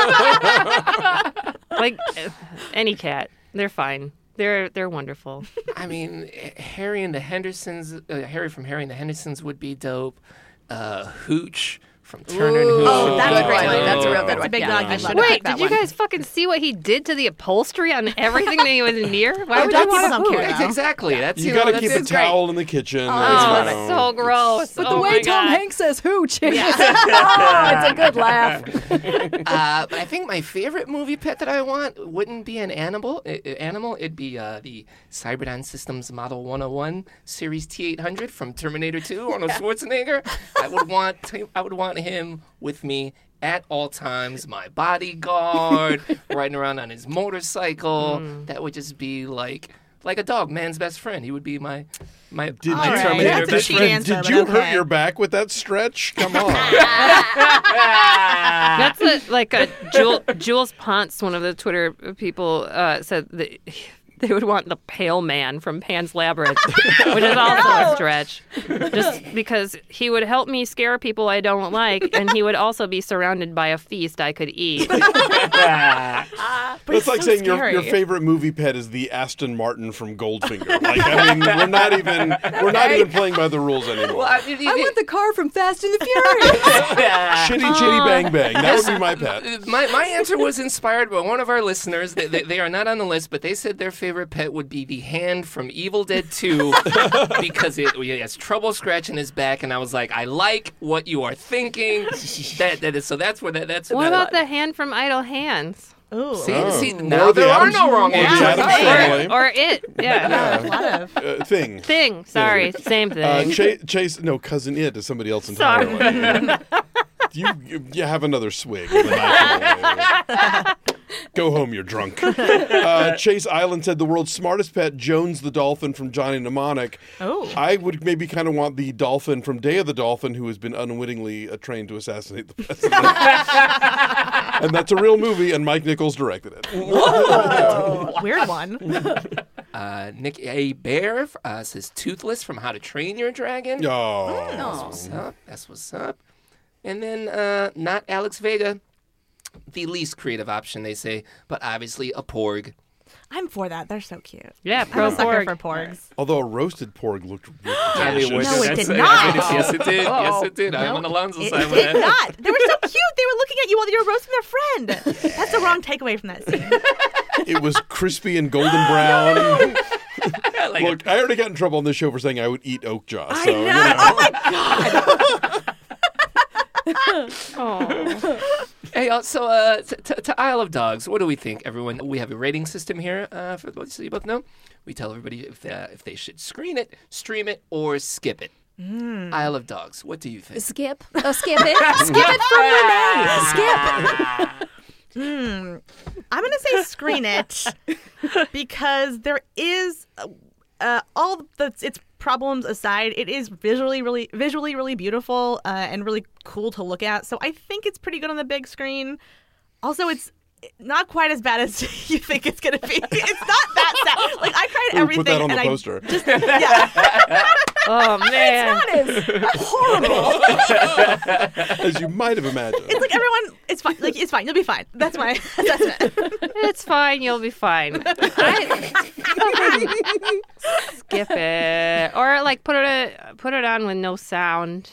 Like any cat, they're fine. They're wonderful. I mean, Harry and the Hendersons. Harry from Harry and the Hendersons would be dope. Hooch from Turner and Hooch. Oh, would that's be a great dope. one. That's a real good That's one. a big Yeah, dog. I You love should that. Wait, Pick that did you one. guys fucking see what he did to the upholstery on everything that he was near? Why would dog you people want don't to care. That's exactly. That's You gotta that's keep a it's towel in the kitchen. Oh, you it's know. so gross. But oh the way my Tom God. Hanks says hooch, it's a good laugh. But I think my favorite movie pet that I want wouldn't be an animal. It'd be the Cyberdyne Systems Model 101 Series T800 from Terminator 2, Arnold Schwarzenegger. I would want him with me at all times, my bodyguard, riding around on his motorcycle. That would just be like a dog, man's best friend. He would be my Did Terminator That's a best cheap friend. answer, Did but you okay. hurt your back with that stretch? Come on. That's Jules Ponce, one of the Twitter people, said that they would want the pale man from Pan's Labyrinth, which is also a stretch. Just because he would help me scare people I don't like, and he would also be surrounded by a feast I could eat. It's like saying your favorite movie pet is the Aston Martin from Goldfinger. Like, I mean, we're not even playing by the rules anymore. Well, I want the car from Fast and the Furious. Chitty Chitty Bang Bang. That would be my pet. My answer was inspired by one of our listeners. They are not on the list, but they said their favorite pet would be the hand from Evil Dead 2 because he has trouble scratching his back, and I was like, I like what you are thinking. That's that's. What about the hand from Idle Hands? Ooh. See, now there are no wrong answers. Or it, yeah. A lot of Thing. Sorry, same thing. Chase, no, Cousin It is somebody else entirely. You have another swig. Go home, you're drunk. Chase Island said the world's smartest pet, Jones the dolphin from Johnny Mnemonic. Oh. I would maybe kind of want the dolphin from Day of the Dolphin, who has been unwittingly trained to assassinate the president. And that's a real movie, and Mike Nichols directed it. Whoa. Weird one. Nick A. Bear says Toothless from How to Train Your Dragon. Oh. That's what's up. And then not Alex Vega. The least creative option, they say, but obviously a porg. I'm for that. They're so cute. Yeah, I'm a sucker for porgs. Although a roasted porg looked delicious. No, it did not. Yes, it did. Oh, Yes, it did. no, I'm on Alonzo's it side with did that. not. They were so cute. They were looking at you while you were roasting their friend. That's the wrong takeaway from that scene. It was crispy and golden brown. Look, I already got in trouble on this show for saying I would eat oak jaw. So, I know. Oh, my God. Hey, so to Isle of Dogs, what do we think, everyone? We have a rating system here, for those so you both know. We tell everybody if they should screen it, stream it, or skip it. Isle of Dogs, what do you think? Skip. Oh, skip it. Skip it from Renee. Skip. I'm going to say screen it because there is all its problems aside, it is visually really beautiful and really cool to look at. So I think it's pretty good on the big screen. Also, it's not quite as bad as you think it's going to be. It's not that sad. Like, I tried everything. Put that on and the poster. Oh, man. It's not as horrible as you might have imagined. It's like everyone, it's fine. Like, it's fine. You'll be fine. That's my assessment. It's fine. You'll be fine. Skip it, or like put it on with no sound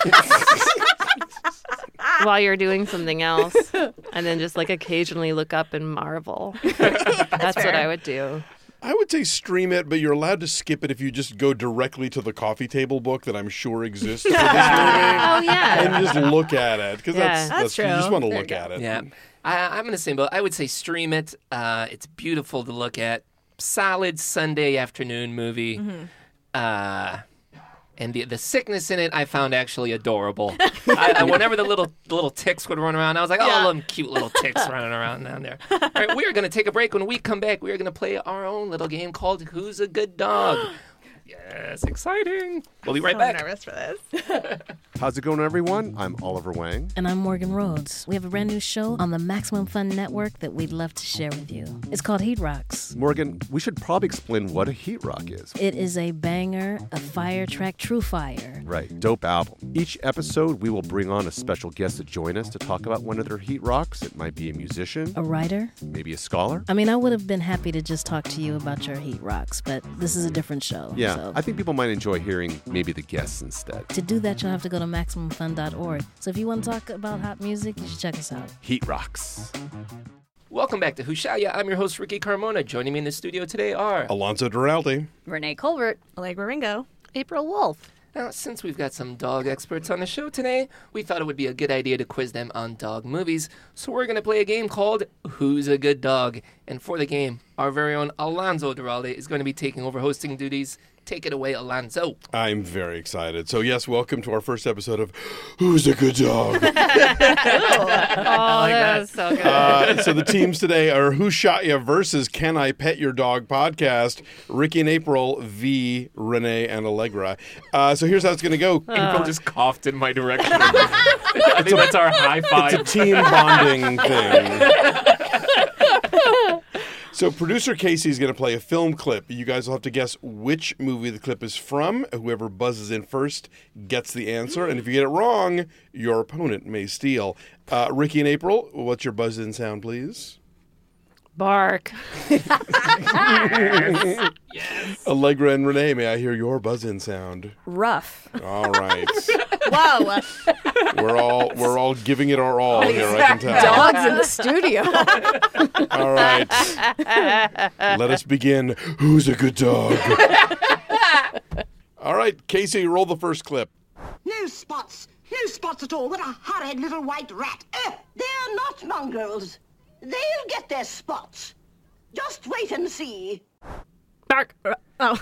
while you're doing something else, and then just like occasionally look up and marvel. That's what I would do. I would say stream it, but you're allowed to skip it if you just go directly to the coffee table book that I'm sure exists for this movie. Oh, yeah. And just look at it. Because that's true. You just want to look at it. Yeah. I'm in the same boat. I would say stream it. It's beautiful to look at. Solid Sunday afternoon movie. And the sickness in it I found actually adorable. Whenever the little ticks would run around, I was like, oh, them cute little ticks running around down there. All right, we are going to take a break. When we come back, we are going to play our own little game called Who's a Good Dog? Yes, exciting. We'll be right back. I'm nervous for this. How's it going, everyone? I'm Oliver Wang. And I'm Morgan Rhodes. We have a brand new show on the Maximum Fun Network that we'd love to share with you. It's called Heat Rocks. Morgan, we should probably explain what a heat rock is. It is a banger, a fire track, true fire. Right, dope album. Each episode, we will bring on a special guest to join us to talk about one of their heat rocks. It might be a musician. A writer. Maybe a scholar. I mean, I would have been happy to just talk to you about your heat rocks, but this is a different show. Yeah, so. I think people might enjoy hearing maybe the guests instead. To do that, you'll have to go to MaximumFun.org. So if you want to talk about hot music, you should check us out. Heat Rocks. Welcome back to Who Shot Ya? I'm your host, Ricky Carmona. Joining me in the studio today are Alonzo Duralde, Renee Colbert, Allegra Ringo, April Wolf. Now, since we've got some dog experts on the show today, we thought it would be a good idea to quiz them on dog movies. So we're going to play a game called Who's a Good Dog? And for the game, our very own Alonzo Duralde is going to be taking over hosting duties. Take it away, Alonzo. I'm very excited. So, yes, welcome to our first episode of Who's a Good Dog? That was so good. So the teams today are Who Shot Ya versus Can I Pet Your Dog podcast. Ricky and April, V, Renee, and Allegra. So here's how it's going to go. April just coughed in my direction. I think that's our high five. It's a team bonding thing. So producer Casey's going to play a film clip. You guys will have to guess which movie the clip is from. Whoever buzzes in first gets the answer. And if you get it wrong, your opponent may steal. Ricky and April, what's your buzz-in sound, please? Bark. Yes. Allegra and Renee, may I hear your buzz-in sound? Rough. All right. Whoa. We're all giving it our all here, I can tell. Dogs in the studio. All right. Let us begin. Who's a good dog? All right, Casey, roll the first clip. No spots. No spots at all. What a horrid little white rat. They're not mongrels. They'll get their spots. Just wait and see. Bark. Oh.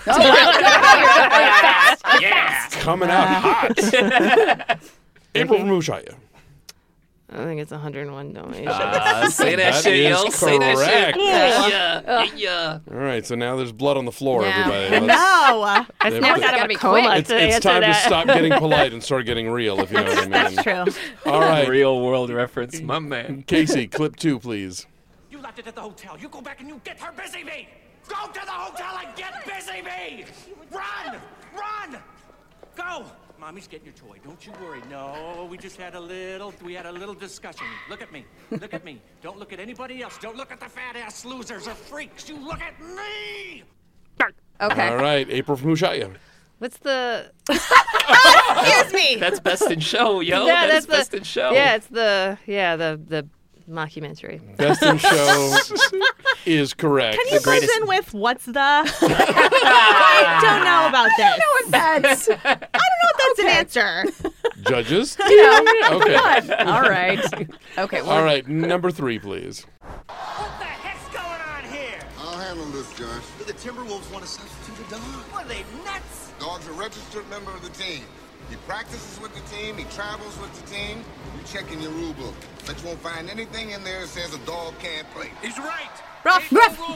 Yeah. Coming out hot. April from Ushuaia. I think it's 101 Dalmatians. Say that That shit, is yo. Say that correct. shit. Yeah. All right, so now there's blood on the floor, Yeah. everybody. No. I They've snapped got- out of a coma. It's time to stop getting polite and start getting real, if you know what I mean. That's true. All right, Real world reference, my man. Casey, clip 2, please. You left it at the hotel. You go back and you get her busy bee. Go to the hotel and get busy bee. Run! Run! Go! Mommy's getting your toy. Don't you worry. No, we had a little discussion. Look at me. Look at me. Don't look at anybody else. Don't look at the fat ass losers or freaks. You look at me. Okay. All right, April from Ushuaia. What's the? Excuse me. That's best in show, yo. Yeah, that's that's best in show. Yeah, it's the mockumentary. Best in show is correct. Can you buzz in with what's the? I don't know about this. That's I don't know if that's an answer. Judges? okay. Okay. All right. Okay. Well, All right, number 3, please. What the heck's going on here? I'll handle this, Judge. The Timberwolves want to substitute a dog. What, are they nuts? Dog's a registered member of the team. He practices with the team, he travels with the team. You check in your rule book. But you won't find anything in there that says a dog can't play. He's right. Ruff.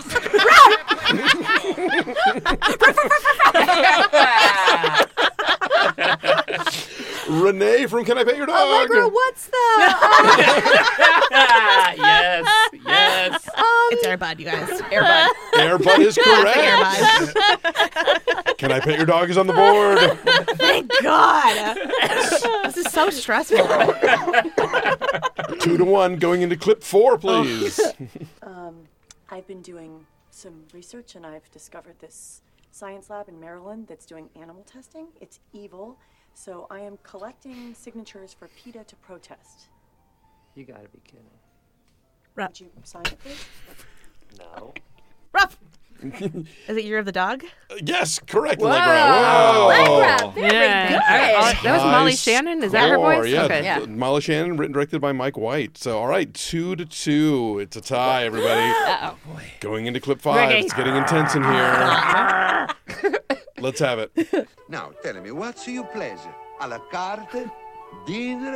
Renee from Can I Pet Your Dog? Allegra, what's the? Yes. Yes. It's Airbud, you guys. Airbud. Airbud is correct. Airbud. Can I Pet Your Dog is on the board. Thank God. This is so stressful. 2-1, going into clip 4, please. I've been doing some research and I've discovered this science lab in Maryland that's doing animal testing. It's evil. So I am collecting signatures for PETA to protest. You gotta be kidding. Would you sign it, please? No. Ruff. Is it Year of the Dog? Yes, correct, Whoa. Allegra. Allegra, very good. That was Molly Shannon. Is that her voice? Yeah, Okay. Yeah. Molly Shannon, written and directed by Mike White. So, all right, 2-2. It's a tie, everybody. Uh-oh. Going into clip 5. Ricky. It's getting intense in here. Let's have it. Now, tell me, what's your pleasure? A la carte? Dinner?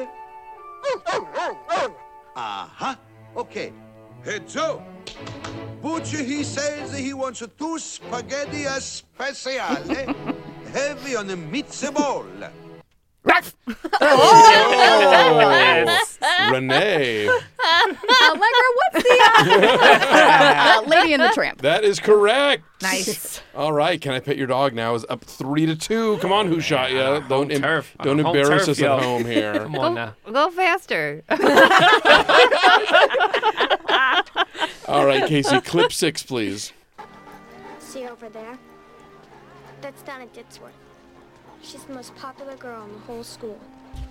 Uh-huh. Okay. Hey, Joe. Butcher, he says he wants 2 spaghetti a speciale, heavy on the meatball. Oh, Renee. Allegra, what's the? Lady and the Tramp. That is correct. Nice. All right, Can I Pet Your Dog now is up 3-2. Come on, who shot you? Don't turf. don't Home embarrass turf, us yo. at home here. Come on now. Go faster. All right, Casey, clip 6, please. See over there? That's Donna Ditzworth. She's the most popular girl in the whole school.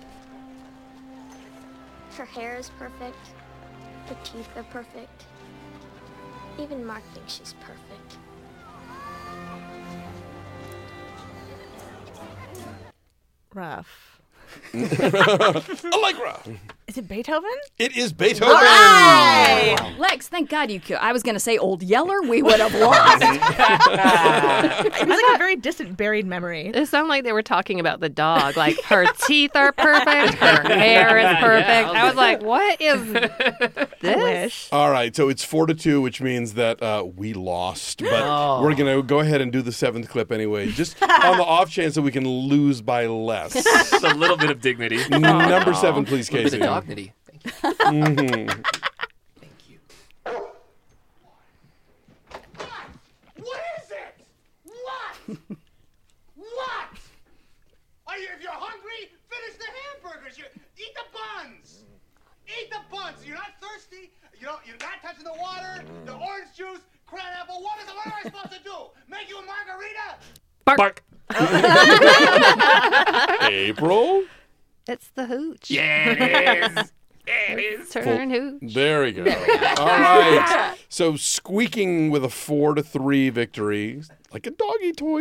Her hair is perfect. Her teeth are perfect. Even Mark thinks she's perfect. Rough. Allegra. Is it Beethoven? It is Beethoven. Right. Lex, thank God you could. I was going to say Old Yeller. We would have lost. It was like a very distant buried memory. It sounded like they were talking about the dog. Like, her teeth are perfect. Her hair is perfect. Yeah, I was like, what is I this? wish. All right, so it's 4-2, which means that we lost. But Oh. we're going to go ahead and do the 7th clip anyway, just on the off chance that we can lose by less. Just a little bit of dignity. Number 7, please, A little Casey. bit of dignity. Thank you. Mhm. Thank you. Bark. April? It's the hooch. Yeah, it is. Yeah, it is. Turn hooch. There we go. All right. So squeaking with a 4-3 victory, like a doggy toy.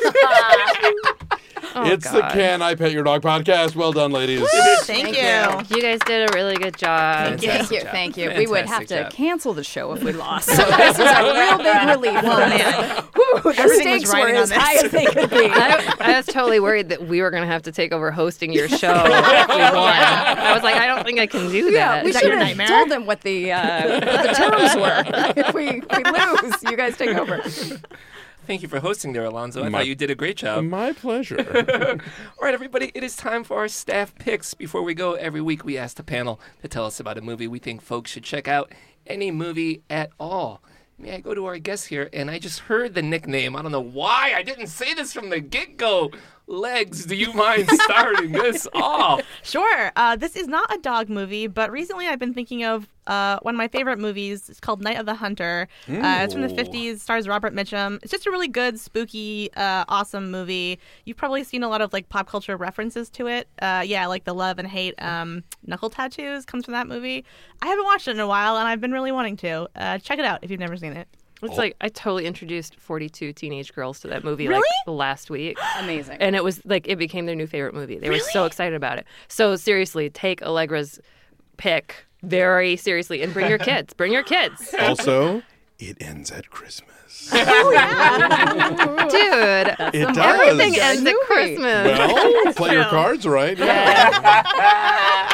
It's the Can I Pet Your Dog podcast. Well done, ladies. Thank you. You guys did a really good job. Thank you. We would have to cancel the show if we lost. So this is a real big relief. Well, man. Whew, the stakes were as high as they could be. I was totally worried that we were going to have to take over hosting your show if we won. I was like, I don't think I can do that. Yeah, we should have told them what the terms were. If we lose, you guys take over. Thank you for hosting there, Alonzo. I thought you did a great job. My pleasure. All right, everybody, it is time for our staff picks. Before we go, every week we ask the panel to tell us about a movie we think folks should check out. Any movie at all. May I go to our guest here? And I just heard the nickname. I don't know why I didn't say this from the get-go. Legs, do you mind starting this off? Sure. This is not a dog movie, but recently I've been thinking of one of my favorite movies. It's called Night of the Hunter. It's from the 50s, stars Robert Mitchum. It's just a really good, spooky, awesome movie. You've probably seen a lot of like pop culture references to it. Like the love and hate knuckle tattoos comes from that movie. I haven't watched it in a while, and I've been really wanting to. Check it out if you've never seen it. It's like I totally introduced 42 teenage girls to that movie Really? like last week. Amazing. And it was like it became their new favorite movie. They were so excited about it. So seriously, take Allegra's pick very seriously and bring your kids. Bring your kids. Also, it ends at Christmas. Oh, yeah. Dude. It does. Everything ends at Christmas. Well, play your cards right. Yeah.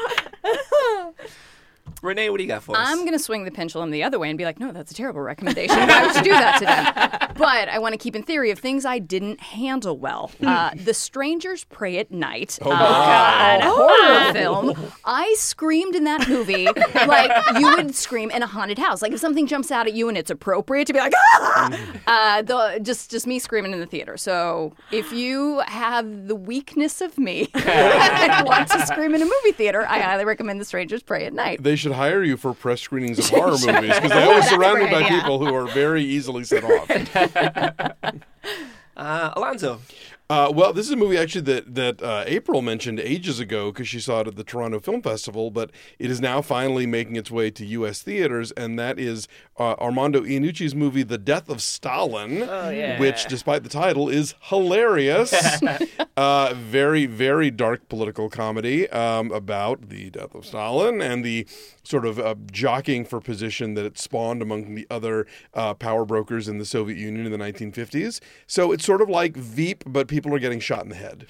Renee, what do you got for us? I'm going to swing the pendulum the other way and be like, no, that's a terrible recommendation. Why would you do that to them? But I want to keep in theory of things I didn't handle well. The Strangers Pray at Night. Oh, God. Horror film. I screamed in that movie like you would scream in a haunted house. Like if something jumps out at you and it's appropriate to be like, ah! Just me screaming in the theater. So if you have the weakness of me and want to scream in a movie theater, I highly recommend The Strangers Pray at Night. They should hire you for press screenings of horror movies because they always surround me by people who are very easily set off. Alonzo. Well, this is a movie actually that April mentioned ages ago because she saw it at the Toronto Film Festival, but it is now finally making its way to U.S. theaters, and that is Armando Iannucci's movie The Death of Stalin, which, despite the title, is hilarious. Very, very dark political comedy about the death of Stalin and the sort of jockeying for position that it spawned among the other power brokers in the Soviet Union in the 1950s. So it's sort of like Veep, but people are getting shot in the head.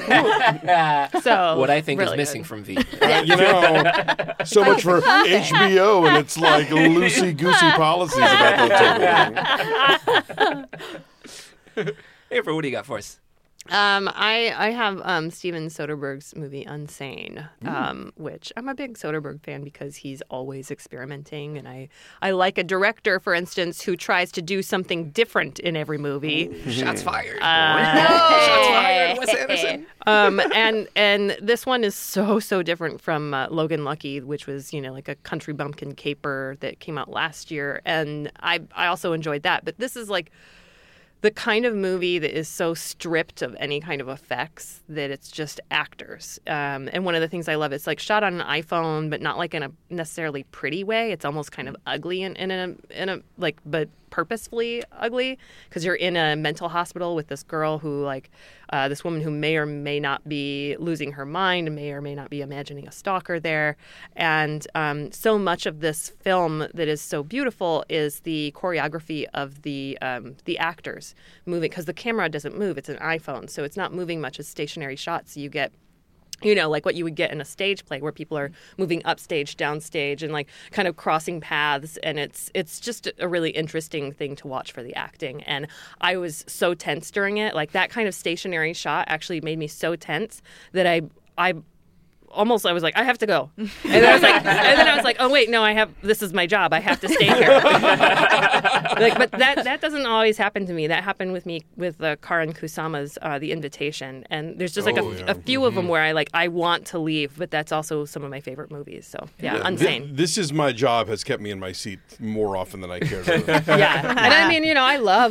So what I think really is missing good. from Veep. So much for HBO and its like loosey-goosey policies about that type of thing. April, what do you got for us? I have Steven Soderbergh's movie Unsane, which I'm a big Soderbergh fan because he's always experimenting, and I like a director, for instance, who tries to do something different in every movie. Shots fired. Shots fired. Wes Anderson. And this one is so different from Logan Lucky, which was like a country bumpkin caper that came out last year, and I also enjoyed that. But this is like the kind of movie that is so stripped of any kind of effects that it's just actors. And one of the things I love, it's like shot on an iPhone, but not like in a necessarily pretty way. It's almost kind of ugly in a like, but purposefully ugly because you're in a mental hospital with this girl who this woman who may or may not be losing her mind, may or may not be imagining a stalker there. And so much of this film that is so beautiful is the choreography of the actors moving, because the camera doesn't move. It's an iPhone, so it's not moving much. It's stationary shots. So you get like what you would get in a stage play where people are moving upstage, downstage, and like kind of crossing paths. And it's just a really interesting thing to watch for the acting. And I was so tense during it. Like that kind of stationary shot actually made me so tense that I was like, I have to go. And then I was like, oh wait, no, this is my job. I have to stay here. But that doesn't always happen to me. That happened with me with Karin Kusama's The Invitation. And there's just a few of them where I want to leave, but that's also some of my favorite movies. So yeah. Unsane. This is my job has kept me in my seat more often than I care to. Yeah. And I mean, I love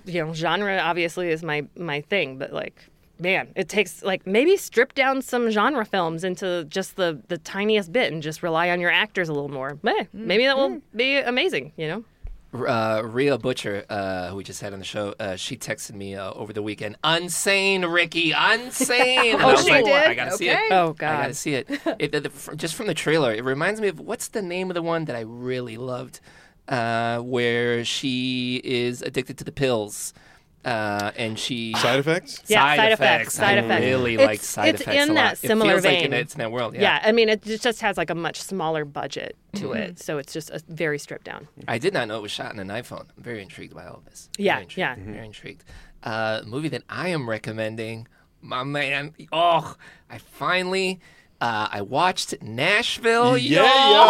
genre obviously is my thing, but like, man, it takes like maybe strip down some genre films into just the tiniest bit and just rely on your actors a little more. Maybe that will be amazing, you know? Rhea Butcher, who we just had on the show, she texted me over the weekend, "Unsane, Ricky, unsane." Oh, she did? I gotta see it. Oh, God. I gotta see it. Just from the trailer, it reminds me of, what's the name of the one that I really loved, where she is addicted to the pills. And she Side Effects? Yeah, Side Effects. I really liked Side Effects. It's in that similar vein. Like it's in that world. Yeah, I mean, it just has like a much smaller budget to it, so it's just a very stripped down. I did not know it was shot in an iPhone. I'm very intrigued by all of this. Yeah, very intrigued, very intrigued. Movie that I am recommending, my man. Oh, I finally. I watched Nashville. Yeah.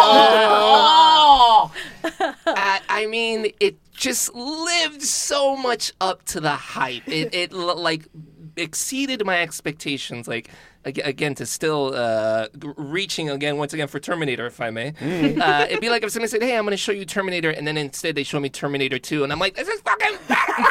Oh! I mean, it just lived so much up to the hype. It like exceeded my expectations. Like again, to still reaching again once again for Terminator, if I may. It'd be like if somebody said, "Hey, I'm going to show you Terminator," and then instead they show me Terminator 2, and I'm like, "This is fucking better."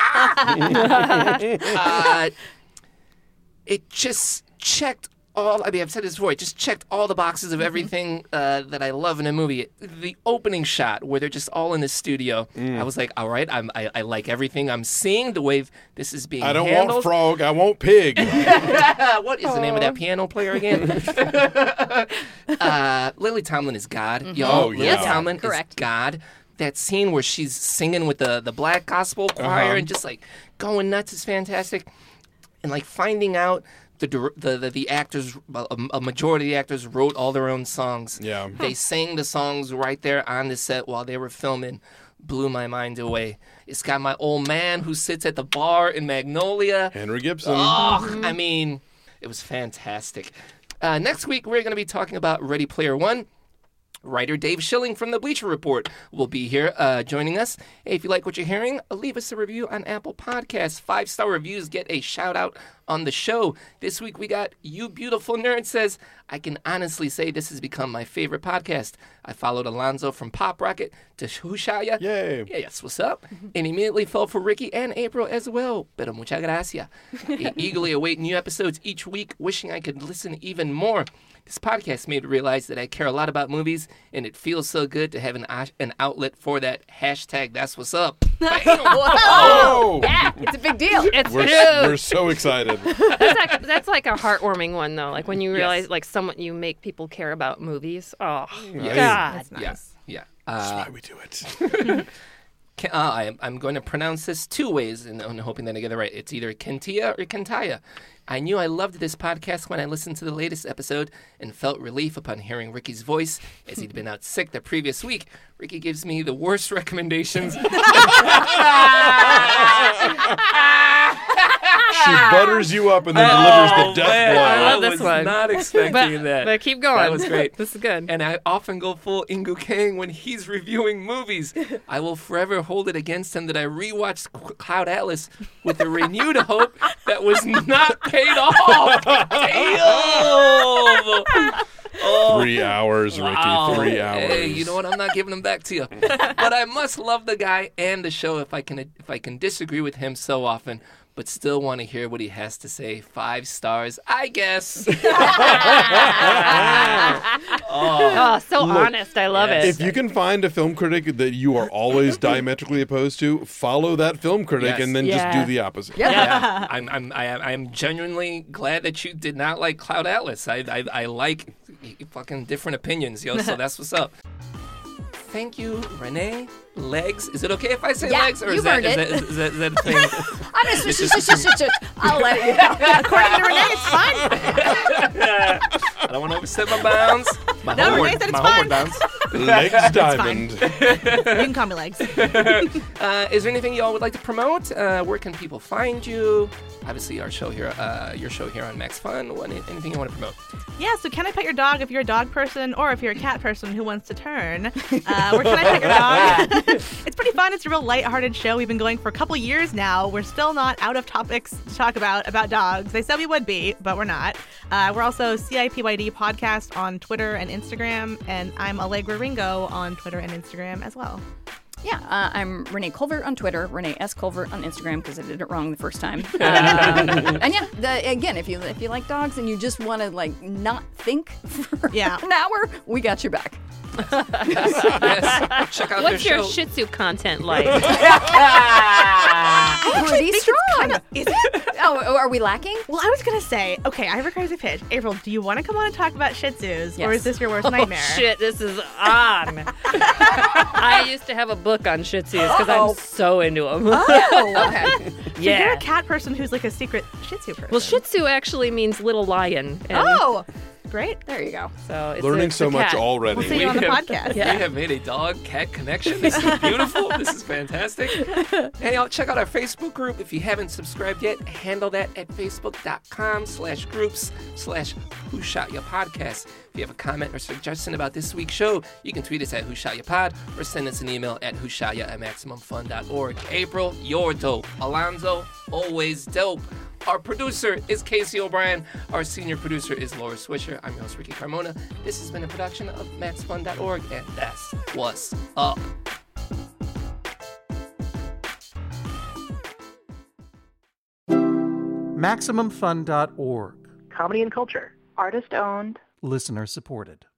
It just checked. I've said this before. It just checked all the boxes of everything that I love in a movie. The opening shot where they're just all in the studio. I was like, all right, I like everything I'm seeing. The way this is being handled. I don't want frog. I want pig. What is the name of that piano player again? Lily Tomlin is God. Yo, Lily Tomlin is God. That scene where she's singing with the Black Gospel Choir and just like going nuts is fantastic. And like finding out the actors, a majority of the actors wrote all their own songs. Yeah. They sang the songs right there on the set while they were filming. Blew my mind away. It's got my old man who sits at the bar in Magnolia. Henry Gibson. Oh, I mean, it was fantastic. Next week, we're going to be talking about Ready Player One. Writer Dave Schilling from the Bleacher Report will be here joining us. Hey, if you like what you're hearing, leave us a review on Apple Podcasts. 5-star reviews get a shout-out on the show. This week we got You Beautiful Nerd says, "I can honestly say this has become my favorite podcast. I followed Alonzo from Pop Rocket to Hushaya." Yay. Yeah, yes, what's up? And immediately fell for Ricky and April as well. Pero muchas gracias. Eagerly await new episodes each week, wishing I could listen even more. This podcast made me realize that I care a lot about movies, and it feels so good to have an outlet for that. Hashtag that's what's up. Whoa! Yeah, it's a big deal. It's We're so excited. That's like a heartwarming one, though. Like when you realize, like, you make people care about movies. Oh, Yes. God. That's nice. Yeah. That's why we do it. I'm going to pronounce this two ways, and I'm hoping that I get it right. It's either Kentia or Kentaya. I knew I loved this podcast when I listened to the latest episode and felt relief upon hearing Ricky's voice, as he'd been out sick the previous week. Ricky gives me the worst recommendations. She butters you up and then delivers the death blow. I love this was one. not expecting that. But keep going. That was great. This is good. And I often go full Ingu Kang when he's reviewing movies. I will forever hold it against him that I rewatched Cloud Atlas with a renewed hope that was not paid off. Damn! Oh. 3 hours, Ricky. Wow. 3 hours. Hey, you know what? I'm not giving them back to you. But I must love the guy and the show if I can disagree with him so often, but still want to hear what he has to say. 5 stars, I guess. So honest. I love it. If you can find a film critic that you are always diametrically opposed to, follow that film critic and then just do the opposite. Yeah. I'm genuinely glad that you did not like Cloud Atlas. I like fucking different opinions, yo. So that's what's up. Thank you, Renee. Legs. Is it okay if I say legs? Or is that a thing? I'm just, I'll let it go. According to Renee, it's fine. I don't want to overstep my bounds. My Renee said it's fine. bounds. Legs Diamond. You can call me Legs. Is there anything y'all would like to promote? Where can people find you? Obviously, our show here, your show here on Max Fun. Anything you want to promote? Yeah, so Can I Pet Your Dog if you're a dog person or if you're a cat person who wants to turn? Where Can I Pet Your Dog? It's pretty fun. It's a real lighthearted show. We've been going for a couple years now. We're still not out of topics to talk about dogs. They said we would be, but we're not. We're also CIPYD Podcast on Twitter and Instagram, and I'm Allegra Ringo on Twitter and Instagram as well. Yeah, I'm Renee Culver on Twitter, Renee S. Culver on Instagram because I did it wrong the first time. And yeah, again, if you like dogs and you just want to like not think for an hour, we got your back. Yes. Check out What's their your show. Shih Tzu content like? Pretty strong. Is it? Oh, are we lacking? Well, I was gonna say, okay, I have a crazy pitch. April, do you want to come on and talk about Shih Tzus, or Yes. is this your worst nightmare? Oh shit, this is on. I used to have a book on Shih Tzus because I'm so into them. Oh, okay. So you're Yeah. a cat person who's like a secret Shih Tzu person. Well, Shih Tzu actually means little lion. And Oh, great. there you go. so it's Learning it's so a much cat. already. We'll see you on the podcast. We have made a dog-cat connection. This is beautiful. This is fantastic. Hey, y'all, check out our Facebook group. If you haven't subscribed yet, handle that at facebook.com/groups/Who Shot Ya Podcast. If you have a comment or suggestion about this week's show, you can tweet us at Who Shot Ya Pod or send us an email at whoshotya@maximumfun.org. April, you're dope. Alonzo, always dope. Our producer is Casey O'Brien. Our senior producer is Laura Swisher. I'm your host, Ricky Carmona. This has been a production of MaxFun.org, and that's what's up. MaximumFun.org. Comedy and culture. Artist owned. Listener supported.